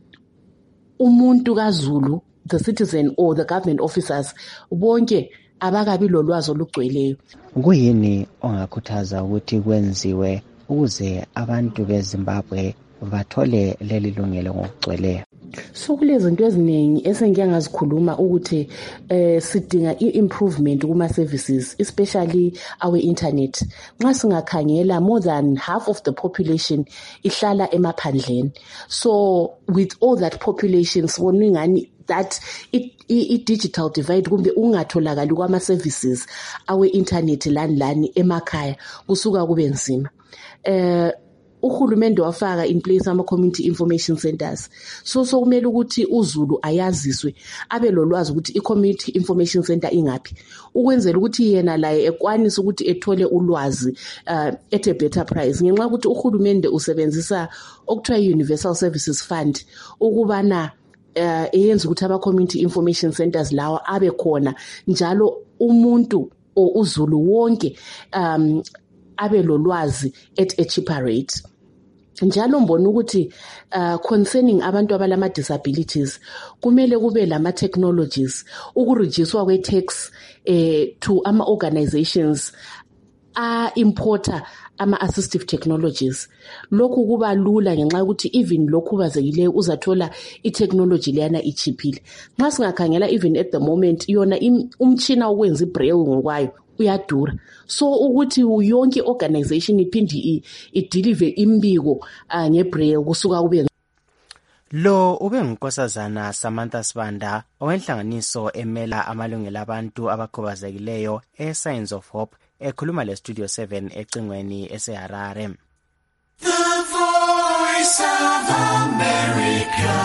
umuntu kaZulu, the citizen, or the government officers, bonke abakabi lolwazi olugcweleyo. Kuyini ongakhuthaza ukuthi kwenziwe ukuze abantu beZimbabwe bathole leli lungelo ngokugcweleyo? So kulezinto eziningi esengike ngazikhuluma ukuthi sidinga i-improvement kuma-services, especially our internet. Nxa singakhangela, more than half of the population ihlala emaphandleni. So with all that population sibona ingani that i-digital divide kumbe ungatholakali kwama-services awe-internet lani emakhaya kusuka kube nzima. uhulumende wafaka in place ama-community information centers. So kumele ukuthi uZulu ayaziswe abe lolwazi ukuthi i-community information center ingaphi, ukwenzela ukuthi yena laye ekwanise ukuthi ethole ulwazi at a better price. Ngenxa ukuthi uhulumende usebenzisa okuthiwa i-Universal Services Fund ukubana eyenza ukuthi ama-community information centers lawa abe khona njalo umuntu uZulu wonke abe lolwazi at a cheaper rate. Njalo mbona ukuthi concerning abantu abalama disabilities kumele kube lama technologies ukurejiswa kwe-tax to ama-organizations importer ama-assistive technologies. Lokhu kuba lula ngenxa ukuthi even lokhubazekileyo uzathola i-technology leyana ichiphile. Nxa singakhangela even at the moment yona umtshina ukwenza i-braille ngokwayo uyadura. So ukuthi yonke organization iphindi ideliver imbiko ngebraille kusuka kube lo ube ngunkosazana Samantha Sibanda owenhlanganiso emela amalungelo abantu abakhubazekileyo eSigns of Hope ekhuluma leStudio 7 ecingweni eseHarare. The Voice of America,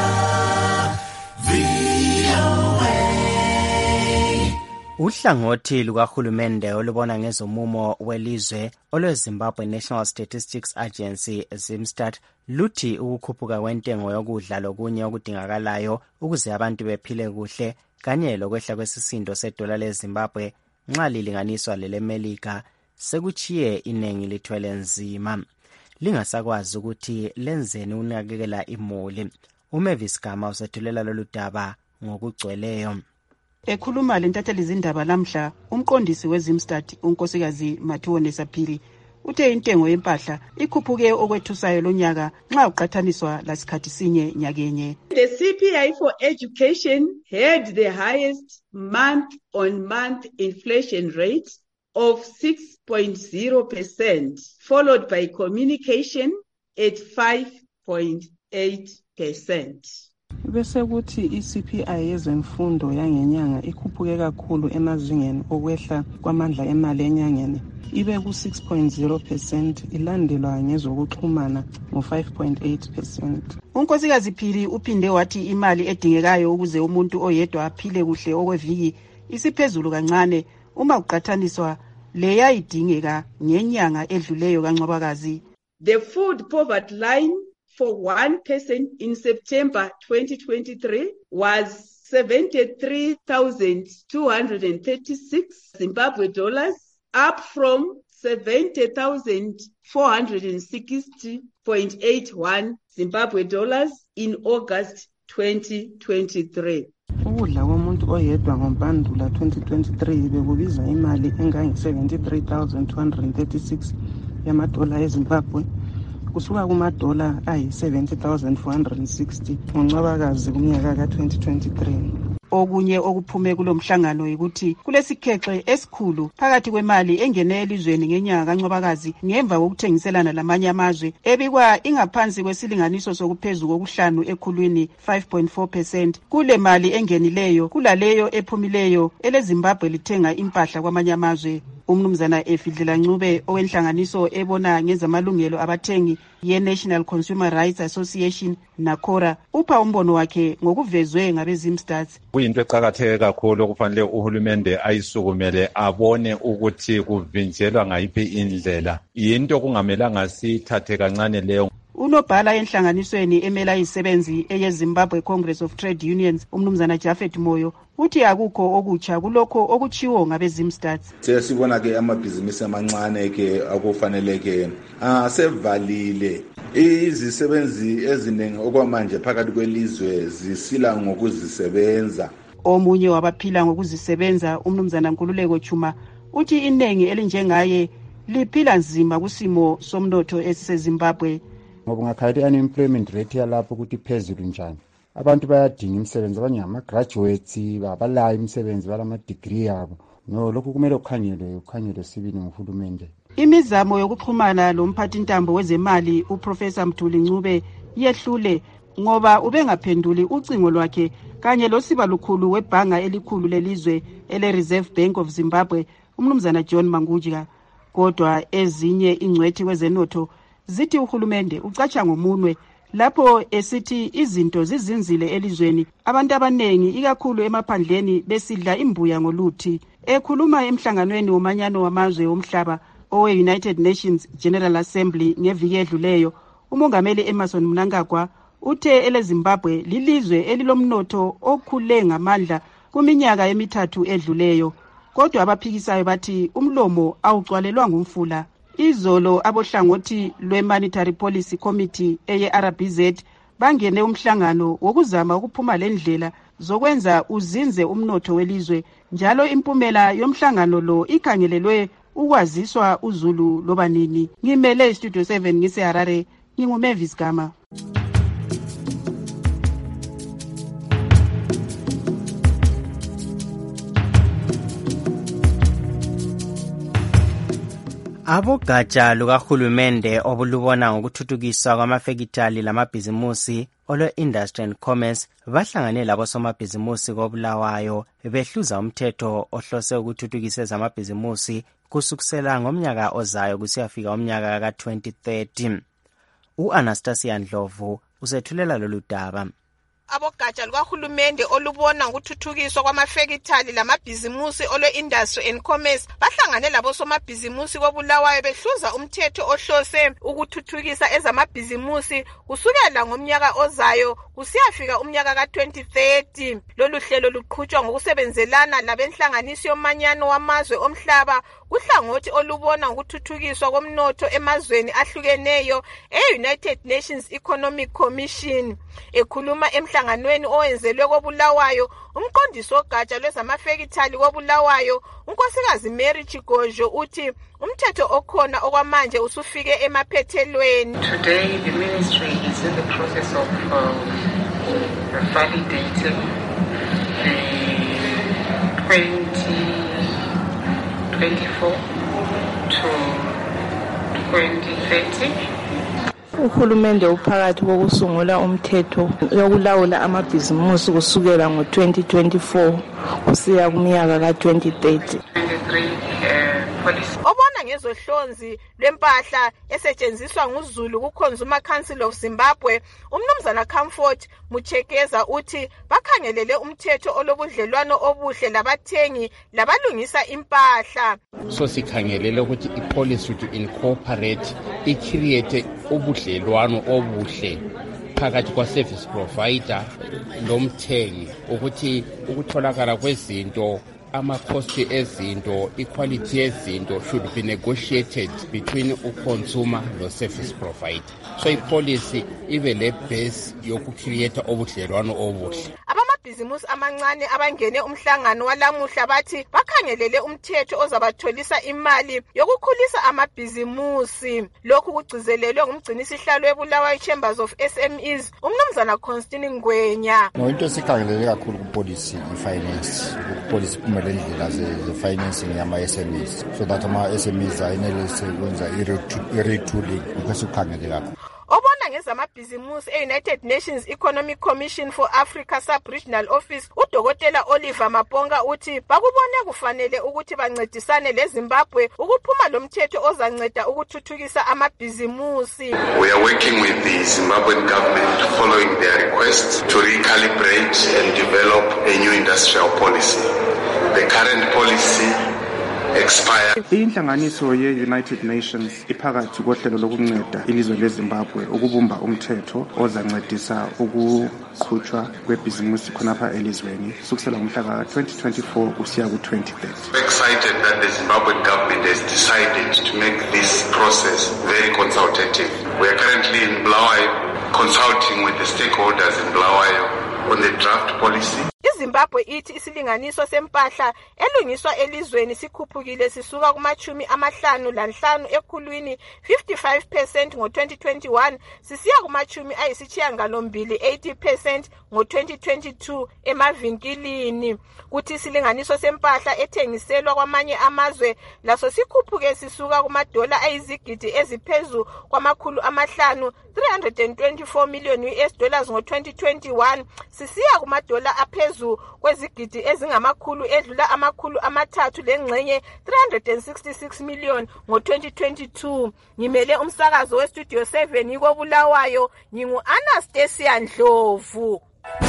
VOA. Uhlangothi lukahulumende olubona ngezomumo welizwe olweZimbabwe National Statistics Agency ZimStat luthi ukukhuphuka kwentengo yokudla lokunye okudingakalayo ukuze abantu bephile kuhle kanye lokwehla kwesisindo sedola leZimbabwe nxa lilinganiswa lelemelika sekuchiye inengi lithwele nzima lingasakwazi ukuthi lenzeni unakekela imuli. uMavis Gama usethulela lolu daba ngokugcweleyo. Ekhuluma lentatheli zindaba lamhla, umqondisi weZimStat unkosikazi Mathiwone Saphiri uthe intengo yempahla ikhuphuke okwethusayo lonyaka nxa uqathaniswa lasikhathi sinye nyakenye. The CPI for education had the highest month-on-month inflation rate of 6.0%, followed by communication at 5.8%. Bese kuthi i-CPI yezemfundo yangenyanga ikhuphuke kakhulu emazingeni okwehla kwamandla emali enyangeni ibe ku-6.0%, ilandelwa ngezokuxhumana ngo-5.8%. Unkosikazi Phiri uphinde wathi imali edingekayo ukuze umuntu oyedwa aphile kuhle okweviki isiphezulu kancane uma uqathaniswa leya idingeka ngenyanga edluleyo kaNcwabakazi. The food poverty line for one person in September 2023 was 73,236 Zimbabwe dollars, up from 70,460.81 Zimbabwe dollars in August 2023. Ukudla komuntu oyedwa ngoMpandula 2023 bekubiza imali engange-73,236 yamadola eZimbabwe kusuka kumadola ayi-70,460 ngoNcwabakazi kumnyaka ka-2023. Okunye okuphume kulomhlangano ukuthi kulesikhexe esikhulu phakathi kwemali engene elizweni ngenyanga kaNcwabakazi ngemva kokuthengiselana lamanye amazwe ebikwa ingaphansi kwesilinganiso sokuphezulu kokuhlanu ekhulwini 5.4%. Kule mali engenileyo kulaleyo ephumileyo eleZimbabwe lithenga impahla kwamanye amazwe. Umnumzana Efidlela Ncube owenhlanganiso ebona ngezamalungelo abathengi ye-National Consumer Rights Association NACORA upha umbono wakhe ngokuvezwe ngabeZimStat. Kuyinto eqakatheke kakhulu okufanele uhulumende ayisukumele abone ukuthi kuvinjelwa ngayiphi indlela. Yinto kungamelanga sithathe kancane leyo. Unobhala enhlanganisweni emela izisebenzi eyeZimbabwe Congress of Trade Unions umnumzana Jafet Moyo uthi akukho okutsha kulokho okuchiwo ngabeZimStat. Sesibona ke amabhizinisi amancane ke akufanele ke sevalile izisebenzi eziningi okwamanje phakathi kwelizwe zisila ngokuzisebenza. Omunye wabaphila ngokuzisebenza umnumzana Nkululeko Chuma uthi inengi elinjengaye liphila nzima kusimo somnotho esiseZimbabwe. Ngoba ngakhathi unemployment rate yalapho ukuthi phezulu njani. Abantu bayadinga imisebenzi abanye ama-graduates babalayo imisebenzi balama-degree yabo. No, lokhu kumele ukhangelwe sibili nguhulumende. Imizamo yokuxhumana lomphathintambo wezemali uProfessor Mthuli Ncube yehlule ngoba ubengaphenduli ucingo lwakhe kanye losiba lukhulu webhanga elikhulu lelizwe ele-Reserve Bank of Zimbabwe umnumzana John Mangujika. Kodwa ezinye ingcwethi kwezenotho zithi uhulumende ucatsha ngomunwe lapho esithi izinto zizinzile elizweni, abantu abanengi ikakhulu emaphandleni besidla imbuya ngoluthi. Ekhuluma emhlanganweni womanyano wamazwe omhlaba owe-United Nations General Assembly ngeviki edluleyo, umongameli Emmerson Mnangagwa uthe eleZimbabwe lilizwe elilomnotho okhule ngamandla kuminyaka emithathu edluleyo, kodwa abaphikisayo bathi umlomo awugcwalelwa ngumfula. Izolo abohlangothi lwe-Monetary Policy Committee eye-RBZ bangene umhlangano wokuzama ukuphuma lendlela zokwenza uzinze umnotho welizwe, njalo impumela yomhlangano lo ikhangelelwe ukwaziswa uZulu loba nini. Ngimele Studio 7 ngiseHarare, nginguMavis Gama. Abogatsha lukahulumende obulubona ngokuthuthukiswa kwamafekitali lamabhizimusi olwe-Industry and Commerce bahlangane labosomabhizimusi koBulawayo behluza umthetho ohlose ukuthuthukisa ezamabhizimusi kusukisela ngomnyaka ozayo kusiyafika umnyaka ka-2030. U-Anastasia Ndlovu usethulela lolu daba. Abogatsha lukahulumende olubona ngokuthuthukiswa kwamafekitali lamabhizimusi olwe-Industry and Commerce bahlangane labosomabhizimusi koBulawayo behluza umthetho ohlose ukuthuthukisa ezamabhizimusi kusukela ngomnyaka ozayo kusiyafika umnyaka ka-2030. Lolu hlelo luqhutshwa ngokusebenzelana labenhlanganiso yomanyano wamazwe omhlaba kuhlangothi olubona ngokuthuthukiswa komnotho emazweni ahlukeneyo e-United Nations Economic Commission. Ekhuluma emhlanganweni owenzelwe koBulawayo, umqondisi wogatsha lwezamafekitali koBulawayo, unkosikazi Mary Chigojo uthi umthetho okhona okwamanje usufike emaphethelweni. Today the ministry is in the process of validating the 2024 to 2030. Uhulumende uphakathi kokusungula umthetho yokulawula amabhizimusi kusukela ngo-2024 kusiya kuminyaka ka-2030. Obona ngezohlonzi lwempahla esetshenziswa nguZulu ku-Consumer Council of Zimbabwe, umnumzana Comfort Muchekeza uthi bakhangelele umthetho olobudlelwano obuhle labathengi labalungisa impahla. So sikhangelele ukuthi ipolicy to incorporate i-create ubudlelwano obuhle phakathi kwa-service provider lomthengi ukuthi ukutholakala kwezinto ama-cost ezinto, equality yezinto should be negotiated between u-consumer no-service provider. So i-policy ibe le-base yokucreate obudlelwano obuhle. Amabhizimusi amancane abangene umhlangano walamuhla bathi bakhangelele umthetho ozabatholisa imali yokukhulisa amabhizimusi. Lokhu kugcizelelwe ngumgcinisihlalo weBulawayo Chambers of SMEs, umnumzana Constantine Ngwenya. Into esikhangelele kakhulu ku-policy i-finance, ku-policy kumele indlela ze-financing yama-SMEs, so that ama-SMEs ayenelise ukwenza i-retooling, lokho esikhangelele kakhulu. Obona ngezamabhizimusi e-United Nations Economic Commission for Africa Sub-Regional Office, uDokotela Oliver Mabonga uthi bakubone kufanele ukuthi bancedisane leZimbabwe ukuphuma lomthetho ozanceda ukuthuthukisa amabhizimusi. We are working with the Zimbabwean government following their request to recalibrate and develop a new industrial policy. The current policy expire. Inhlanganiso ye-United Nations iphakathi kohlelo lokunceda ilizwe leZimbabwe ukubumba umthetho ozancedisa ukuqhutshwa kwebhizimusi khonapha elizweni kusukela ngomhla ka-2024 kusiya ku-2030. We're excited that the Zimbabwean government has decided to make this process very consultative. We are currently in Bulawayo consulting with the stakeholders in Bulawayo on the draft policy. iZimbabwe ithi isilinganiso sempahla elungiswa elizweni sikhuphukile sisuka kuma-55 ekhulwini 55% ngo-2021 sisiya kuma-80% 80% ngo-2022 emavinkilini. Kuthi isilinganiso sempahla ethengiselwa kwamanye amazwe laso sikhuphuke sisuka kumadola ayizigidi eziphezu kwama-500 $324 million ngo-2021 sisiya kumadola aphezu kwezigidi ezingamakhulu edlula amakhulu amathathu lengxenye 366 million ngo-2022. Ngimele umsakazo westudio 7 koBulawayo, ngingu-Anastasia Ndlovu.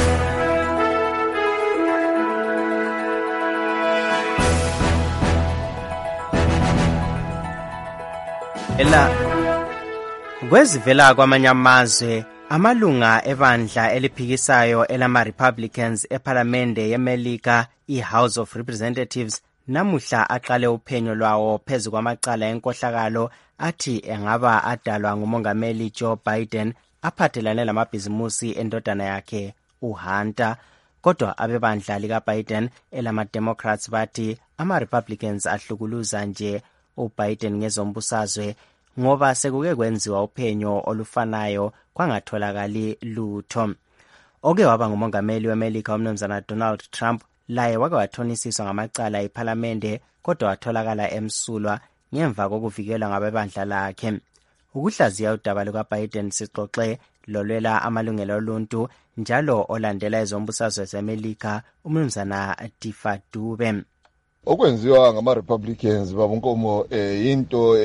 Kwezivela kwamanye amazwe, amalunga ebandla eliphikisayo elama-Republicans ephalamende yeMelika, i-House of Representatives, namuhla aqale uphenyo lwawo phezu kwamacala enkohlakalo athi engaba adalwa ngumongameli Joe Biden aphathelane lamabhizimusi endodana yakhe uHunter. Kodwa abebandla likaBiden elama-Democrats bathi ama-Republicans ahlukuluza nje uBiden ngezombusazwe ngoba sekuke kwenziwa uphenyo olufanayo kwangatholakali lutho. Oke waba ngumongameli weMelika umnumzana Donald Trump laye wake wathonisiswa ngamacala ephalamende kodwa watholakala emsulwa ngemva kokuvikelwa ngabebandla lakhe. Ukuhlaziya udaba lukaBiden sixoxe lolwela amalungelo oluntu njalo olandela ezombusazwe zeMelika umnumzana Tifa Dube. Okwenziwa ngama-Republicans babonkomo into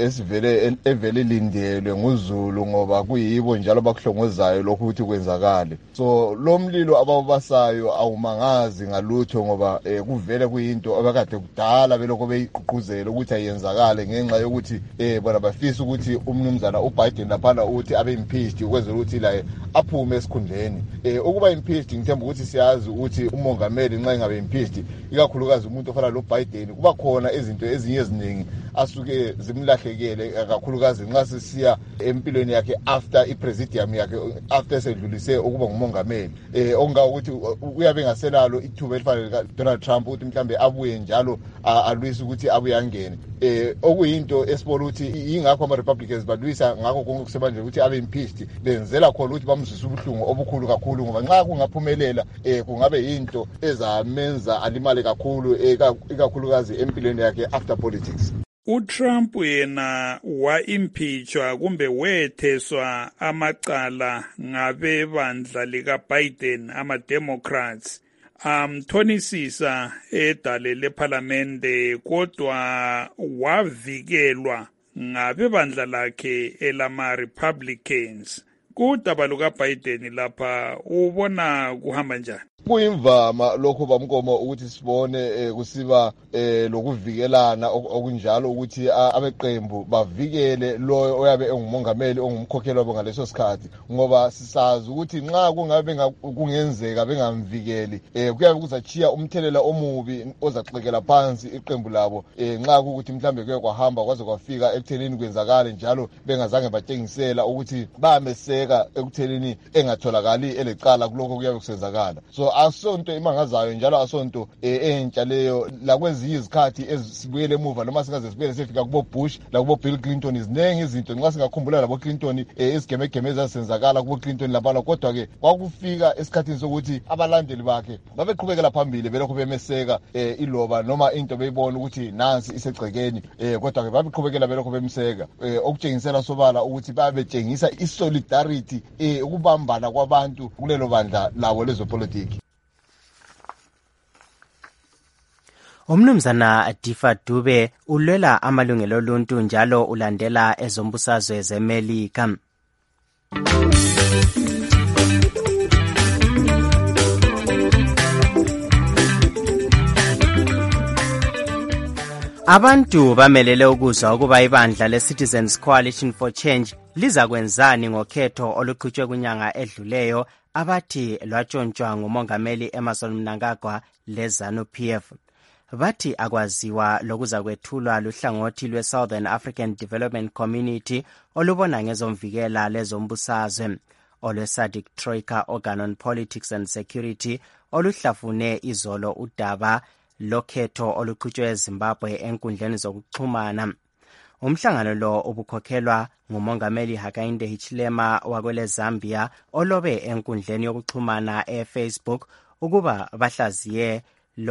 evele lindelwe nguZulu ngoba kuyibo njalo bakuhlongozayo lokhu ukuthi kwenzakale. So lo mlilo abawubasayo awumangazi ngalutho ngoba kuvele kuyinto abakade kudala belokho beyiqhuquzela ukuthi ayenzakale ngenxa yokuthi bona bafisa ukuthi umnumzana uBiden laphana ukuthi abe impeached ukwenzela ukuthi la aphume esikhundleni. Ukuba impeached ngithemba ukuthi siyazi ukuthi umongameli nxa engabe impeached ikakhulukazi umuntu ofana lo Biden kuba khona izinto ezinye eziningi asuke zimlahlekele kakhulukazi nxa sisiya empilweni yakhe after ipresidium yakhe after sedlulise ukuba ngumongameli. Onga ukuthi uyabe ngaselalo ithuba elifanele Donald Trump ukuthi mhlambe abuye njalo alwisa ukuthi abuye angene. Okuyinto esibona ukuthi ingakho ama-Republicans balwisa ngakho konke kusebanje ukuthi abe impeached benzela khona ukuthi bamzwise ubuhlungu obukhulu kakhulu ngoba nxa kungaphumelela kungabe yinto ezamenza alimale kakhulu ikakhulukazi empilweni yakhe after politics. uTrump yena wa-impeachwa kumbe wetheswa amacala ngabebandla likaBiden ama-Democrats amthonisisa edale lephalamende kodwa wavikelwa ngabebandla lakhe elama-Republicans. Kudaba lukaBiden lapha ubona kuhamba njani? Kuyimvama lokho bamkomo ukuthi sibone kusiba lokuvikelana okunjalo ukuthi abeqembu bavikele lo oyabe engumongameli ongumkhokheli wabo ngaleso sikhathi ngoba sisazi ukuthi nxa kungabe kungenzeka bengamvikeli kuyabe kuzachiya umthelela omubi ozaxekela phansi iqembu labo nxa ukuthi mhlambe kuye kwahamba kwaze kwafika ekutheleni kwenzakale njalo bengazange batshengisela ukuthi bameseka ekutheleni engatholakali elecala kuloko kuyabe kusenzakala. So asonto imangazayo njalo asonto entsha leyo lakwezinye izikhathi ezisibuyele emuva noma singaze sibuyele sefika kubo Bush lakubo Bill Clinton izinenge izinto nxa singakhumbula labo Clinton izigemegeme ezasenzakala kubo Clinton labana kodwa ke kwakufika esikhathini sokuthi abalandeli bakhe babeqhubekela phambili belokho bemeseka iloba noma into beyibona ukuthi nansi isegcekeni kodwa ke babeqhubekela belokho bemseka okutshengisela sobala ukuthi babetshengisa isolidarity ukubambana kwabantu kulelo bandla lawo lezopolitiki. Umnumzana Tifa Dube ulwela amalungelo oluntu njalo ulandela ezombusazwe zeMelika. Abantu bamelele ukuzwa ukuba ibandla le-Citizens Coalition for Change liza kwenzani ngokhetho oluqhutshwe kunyanga edluleyo abathi lwatshontshwa ngumongameli Emmerson Mnangagwa le-ZANU-PF. Bathi akwaziwa lokuza kwethulwa luhlangothi lwe-Southern African Development Community olubona ngezomvikela lezombusazwe olwe-SADC Troika Organ on Politics and Security oluhlafune izolo udaba lokhetho oluqhutshwe eZimbabwe enkundleni zokuxhumana. Umhlangano lo ubukhokhelwa ngumongameli Hakainde Hichilema wakwele Zambia olobe enkundleni yokuxhumana eFacebook ukuba bahlaziye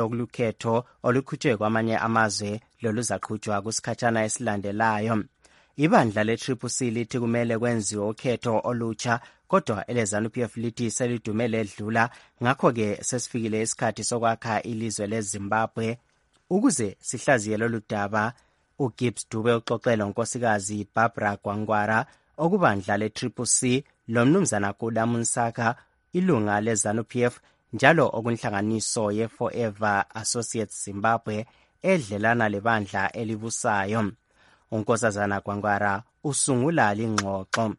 lokhetho oluqhutshwe kwamanye amazwe loluzaqhutshwa kusikhatshana esilandelayo. Ibandla le-CCC lithi kumele kwenziwe ukhetho olutsha kodwa ele-ZANU-PF lithi selidumele edlula ngakho-ke sesifikile isikhathi sokwakha ilizwe leZimbabwe. Ukuze sihlaziye lolu daba, uGibbs Dube uxoxela unkosikazi Barbara Gwangwara okubandla le-CCC lomnumzana Guda Munsaka ilunga le-ZANU-PF njalo okunhlanganiso ye-Forever Associates Zimbabwe edlelana lebandla elibusayo. Unkosazana Gwangwara usungula lingxoxo.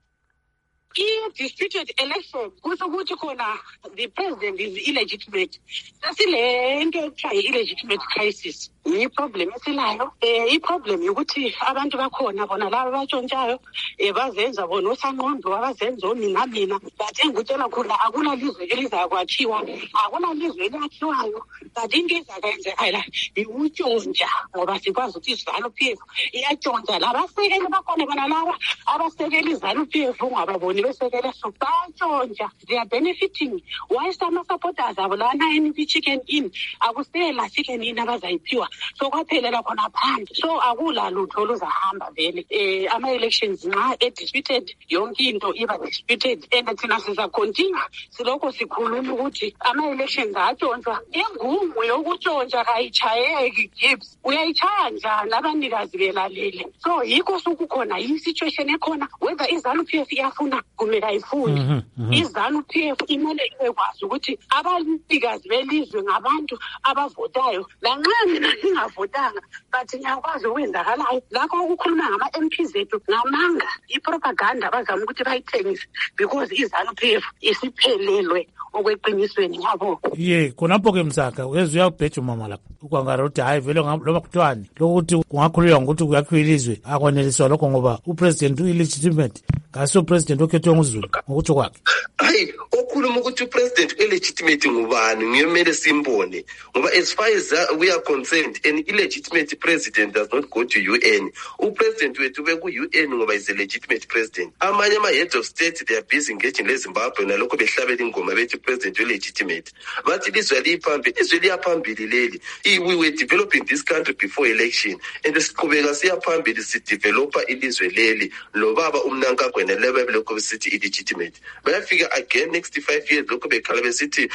I-disputed election kusho ukuthi khona the president is illegitimate. Sasile into ekuthiwa i-illegitimate crisis. Yi-problem esilayo. I-problem ukuthi abantu bakhona bona laba batshontshayo bazenza bona osangqondo abazenza ominamina. But engikutshela khona akuna lizwe elizakwakhiwa, akuna lizwe elakhiwayo. But into ezakenzeka ikutshontsha ngoba sikwazi ukuthi iZANU-PF iyatshontsha. Labasekeli bakhona bona laba abasekeli iZANU-PF ungababoni besekele so batshontsha. They are benefiting. Why some supporters abo lana NP chicken in akusela chicken in abazayiphiwa. So kwaphelela khona phandle. So akula lutho oluzahamba vele. Ama-elections nxa disputed yonke into iba disputed and thina siza continue silokho sikhuluma ukuthi ama-elections atshontshwa. Ingumo yokutshontsha kayitshayeki Gibbs. Uyayichaya njani abanikazi belalele. So yikho sokukhona i-situation ekhona whether iZANU-PF iyafuna kumele ayifuni. iZANU-PF imele ikwazi ukuthi abanikazi belizwe ngabantu abavotayo lanxa mina ngingavotanga but ngiyakwazi ukwenzakalayo lakho ukukhuluma ngama-MPs ethu ngamanga ipropaganda bazama ukuthi bayithengise because iZANU-PF isiphelelwe okweqinisweni yabo. Khonapho ke Msaka uyezwe uyabheja umama lapha ukwangara ukuthi hayi vele loba kuthiwani lokuthi kungakhululwa ngokuthi kuyakhiwa ilizwe akwaneliswa lokho ngoba upresident u-illegitimate ngaso president okhethwe nguZulu ngokuthi kwakhe. Hayi okhuluma ukuthi upresident illegitimate ngubani ngiyemele simbone ngoba as far as we are concerned an illegitimate president does not go to UN. Upresident wethu beku-UN ngoba is a legitimate president. Amanye ama-heads of state they are busy engaging leZimbabwe nalokho behlabela ingoma bethi president illegitimate. Bathi ilizwe liyaphambili leli. We were developing this country before election and siqhubeka siyaphambili sidevelopa ilizwe leli lo baba umnankagwena lebe lokho besithi illegitimate. Bayafika again next 5 years lokho bekhala besithi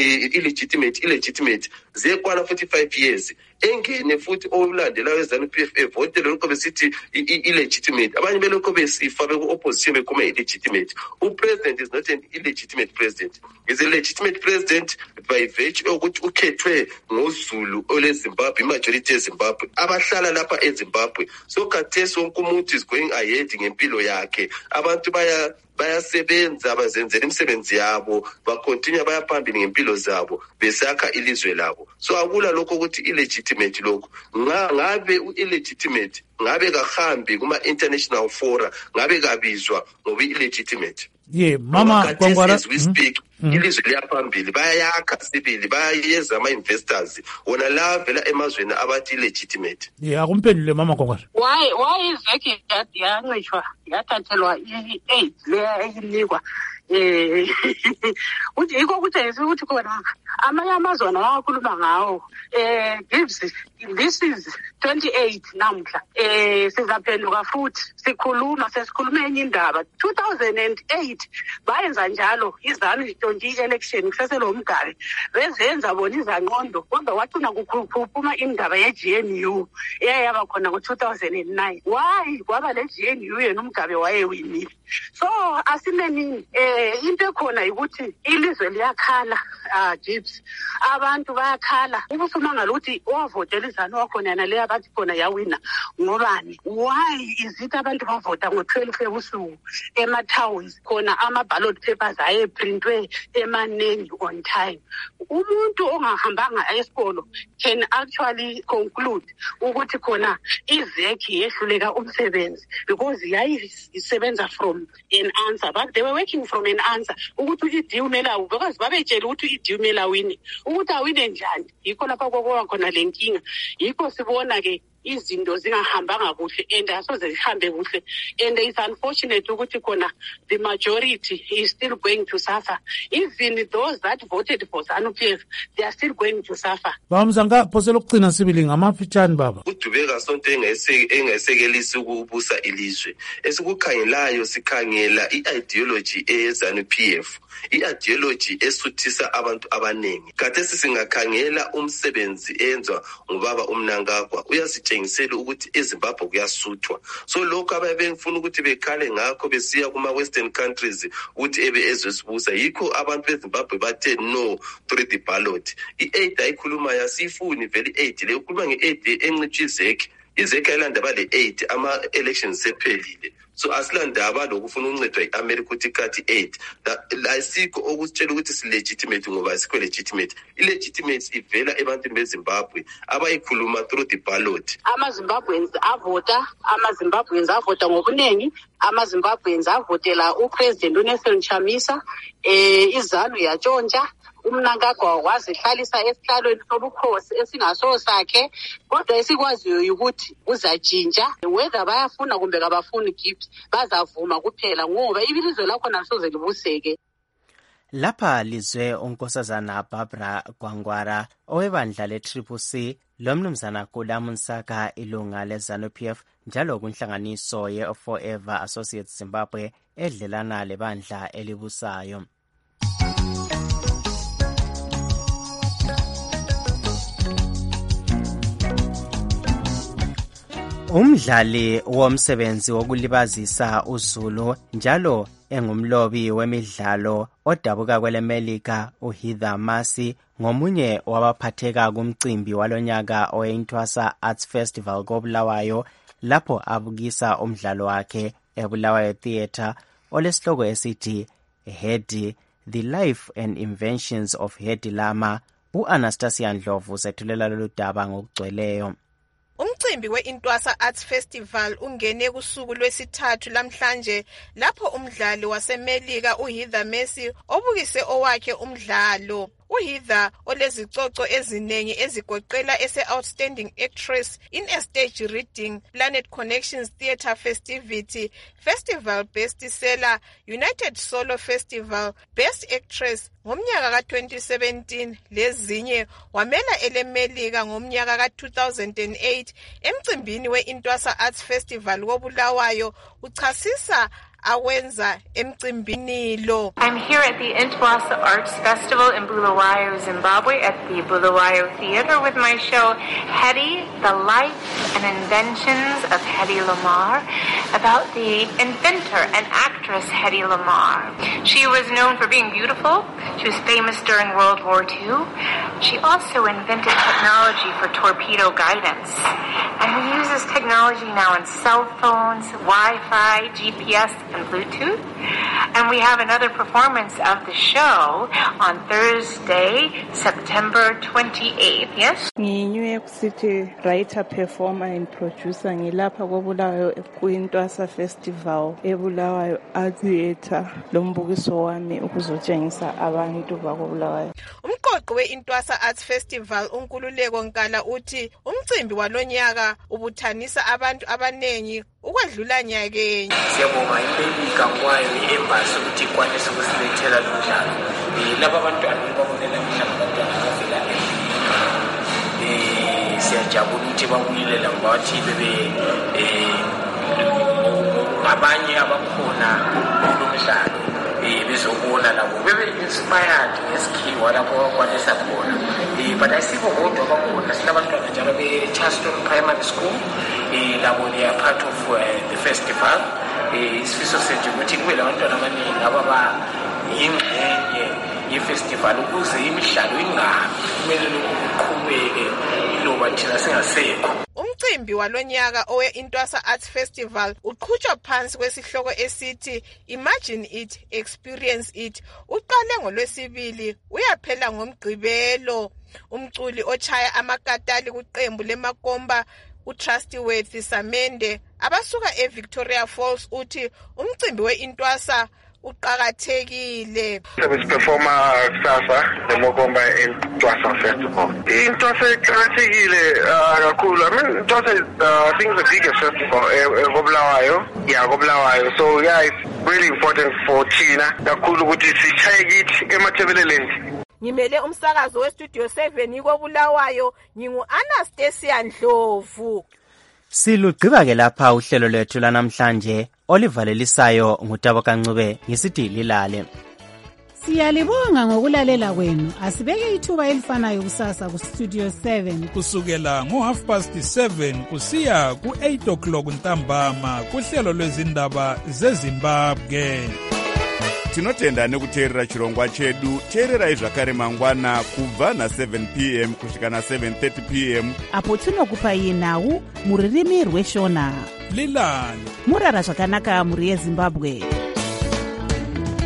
illegitimate zekwana 45 years engene futhi olandelayo eZANU-PF evotele lokho besithi illegitimate. Abanye belokho besifa beku-opposition bekhoma illegitimate. Upresident is not an illegitimate president. Is a legitimate president by virtue ukuthi ukhethwe ngoZulu oleZimbabwe imajority eZimbabwe abahlala lapha eZimbabwe. So khathesi wonke umuntu is going ahead ngempilo yakhe. Abantu bayasebenza bazenzela imisebenzi yabo bacontinue bayaphambili ngempilo zabo besakha ilizwe labo. So akula lokho ukuthi illegitimate lokho ngabe u-illegitimate ngabe kahambi kuma-international fora ngabe kabizwa ngoba illegitimate. Mama Gwangwara as we speak ilizwe liyaphambili bayayakha sibili bayeza ama-investors wona la vela emazweni abathi illegitimate. Akumphendule Mama Gwangwara. Why izeki yancishwa yathathelwa i-aid leya eyinikwa uthi yikho kutshengisa ukuthi khona amanye amazwana awakhuluma ngawo. Gibbs, this is 28 namhla. Sizaphenduka futhi sesikhuluma enye indaba. 2008 bayenza njalo iZANU ithontshi i-election kuseselo umgabe bezenza bona izangqondo kodwa wacina kuphuphuma indaba ye-GNU eyayaba khona ngo-2009. Why kwaba le-GNU yena umgabe wayewinile. So asimenini into ekhona ukuthi ilizwe liyakhala Gibbs, abantu bayakhala ubusumangala ukuthi owavotela iZANU wakhona yana leya bathi khona yawina ngobani. Why is it abantu bavota ngo-12 ebusuku ema-towns khona ama-ballot papers ayeprintwe emaningi on time. Umuntu ongahambanga esikolo can actually conclude ukuthi khona izeki yehluleka umsebenzi because yayisebenza from an answer but they were working from an answer ukuthi i-D umela because babetshela ukuthi i-D umela wini ukuthi awine njani. Yikho lapha kokuba khona le nkinga. Yikho sibona ke izinto zingahambanga kuhle and asoze zihambe kuhle, and it's unfortunate ukuthi khona the majority is still going to suffer. Even those that voted for ZANU-PF, they are still going to suffer. Bamzanga phosela ukugcina sibili ngamafitshane baba. Udubeka sonto engasekelisi ukubusa ilizwe. Esikukhangelayo sikhangela i-ideology eZANU-PF. I-ideology esuthisa abantu abaningi. Khathesi singakhangela umsebenzi enzwa ngubaba uMnangagwa uyasitshengisela ukuthi eZimbabwe kuyasuthwa. So lokho ababefuna ukuthi bekhale ngakho besiya kuma western countries ukuthi ebe ezosibusa yikho abantu beZimbabwe bathe no through the ballot. I-aid ayikhuluma yasifuni vele i-aid le ukhuluma nge-aid encitshizeke. Izeke ayilanda bale 8 ama elections sephelile. So asilandaba lokufuna uncedwa iAmerica ukuthi kathi 8 ayisikho okusitshela ukuthi si legitimate ngoba asikho legitimate. Illegitimate ivela ebantwini beZimbabwe abayikhuluma through the ballot. Ama-Zimbabweans avota ngobuningi. Ama-Zimbabweans avotela uPresident uNelson Chamisa. iZANU yatshontsha. uMnangagwa wazihlalisa esihlalweni sobukhosi esingasosakhe, kodwa esikwaziyo ukuthi uzatshintsha. Whether bayafuna kumbe kabafuni gift bazavuma kuphela ngoba ibilizwe lakho nasoze libuseke. Lapha lizwe unkosazana Barbara Gwangwara owebandla le-CCC lomnumzana Kula Munsaka ilunga leZANU-PF njalo kunhlanganiso ye-Forever Associates Zimbabwe edlelana lebandla elibusayo. Umdlali womsebenzi wokulibazisa uZulu njalo engumlobi wemidlalo odabuka kwelemelika uHeather Masi ngomunye wabaphatheka kumcimbi walonyaka oweNtwasa Arts Festival koBulawayo lapho abukisa umdlalo wakhe eBulawayo Theatre olesihloko esithi Hedy, The Life and Inventions of Hedy Lama. U-Anastasia Ndlovu sethulela lolu daba ngokugcweleyo. Umcimbi we-Intwasa Arts Festival ungene kusuku lwesithathu lamhlanje lapho umdlali wasemelika uHeather Masi obukise owakhe umdlalo. uHeather olezicoco ezinengi ezigoqela ese-Outstanding Actress in a Stage Reading, Planet Connections Theatre Festivity, Festival Best Seller, United Solo Festival, Best Actress ngomnyaka ka-2017 lezinye wamela elemelika ngomnyaka ka-2008 emcimbini we-Intwasa Arts Festival koBulawayo uchasisa awenza emcimbini lo. I'm here at the Intwasa Arts Festival in Bulawayo, Zimbabwe at the Bulawayo Theatre with my show Hedy, The Life and Inventions of Hedy Lamarr, about the inventor and actress Hedy Lamarr. She was known for being beautiful. She was famous during World War II. She also invented technology for torpedo guidance. And we use this technology now in cell phones, Wi-Fi, GPS, and Bluetooth. And we have another performance of the show on Thursday, September 28th. Yes? New York City writer, performer and producer ngilapha koBulawayo kuIntwasa Festival eBulawayo Art Theatre lombukiso wami ukuzotshengisa abantu bakoBulawayo. Umqoqi we-Intwasa Arts Festival uNkululeko Nkala uthi umcimbi walonyaka ubuthanisa abantu abanengi ukwedlula nyakenye. Siyabonga imelika kwayo i-embassy ukuthi ikwanise ukusilethela lo mdlalo. Laba abantwana babonela mhlawumbe abantwana abavela siyajabula ukuthi babuyilela ngoba bathi bebe abanye abakhona kulo mdlalo bezobona labo bebe-inspired ngesikhiwa lapho bakwanisa khona. But ayisikho kodwa bakhona sinabantwana njalo be-Charleston Primary School labo they are part of the festival. Isifiso sethu ukuthi kube labantwana abaningi ababa yingxenye yefestival ukuze imidlalo ingabi kumele lokuqhubeke iloba thina singasekho. Umcimbi walonyaka owe-Intwasa Arts Festival uqhutshwa phansi kwesihloko esithi Imagine It, Experience It. Uqale ngolwesibili uyaphela ngomgqibelo. Umculi ochaya amakatali kuqembu lemakomba uTrustyworthy Samende abasuka eVictoria Falls uthi umcimbi we-Intwasa uqakathekile. Siperforma kusasa leMokomba eNtwasa Festival. iNtwasa iqakathekile kakhulu. I mean, Ntwasa is I think the biggest festival eKobulawayo. Yeah, Kobulawayo. So yeah, it's really important for China kakhulu ukuthi sishaye kithi eMathebeleland. Ngimele umsakazo westudio 7 koBulawayo, ngingu-Anastasia Ndlovu. Silugqiba ke lapha uhlelo lwethu lanamhlanje olivalelisayo nguTabo Kancube ngisithi lilale. Siyalibonga ngokulalela kwenu. Asibeke ithuba elifanayo kusasa kustudio 7 kusukela ngo7:30 kusiya ku8 o'clock ntambama kuhlelo lwezindaba zeZimbabwe. Tinotenda nekuteerera chirongwa chedu. Teererai zvakare mangwana kubva na7 p.m. kusvika na7:30 p.m. apo tinokupai nhau muririmi rweshona. Lilani murara zvakanaka muri yeZimbabwe.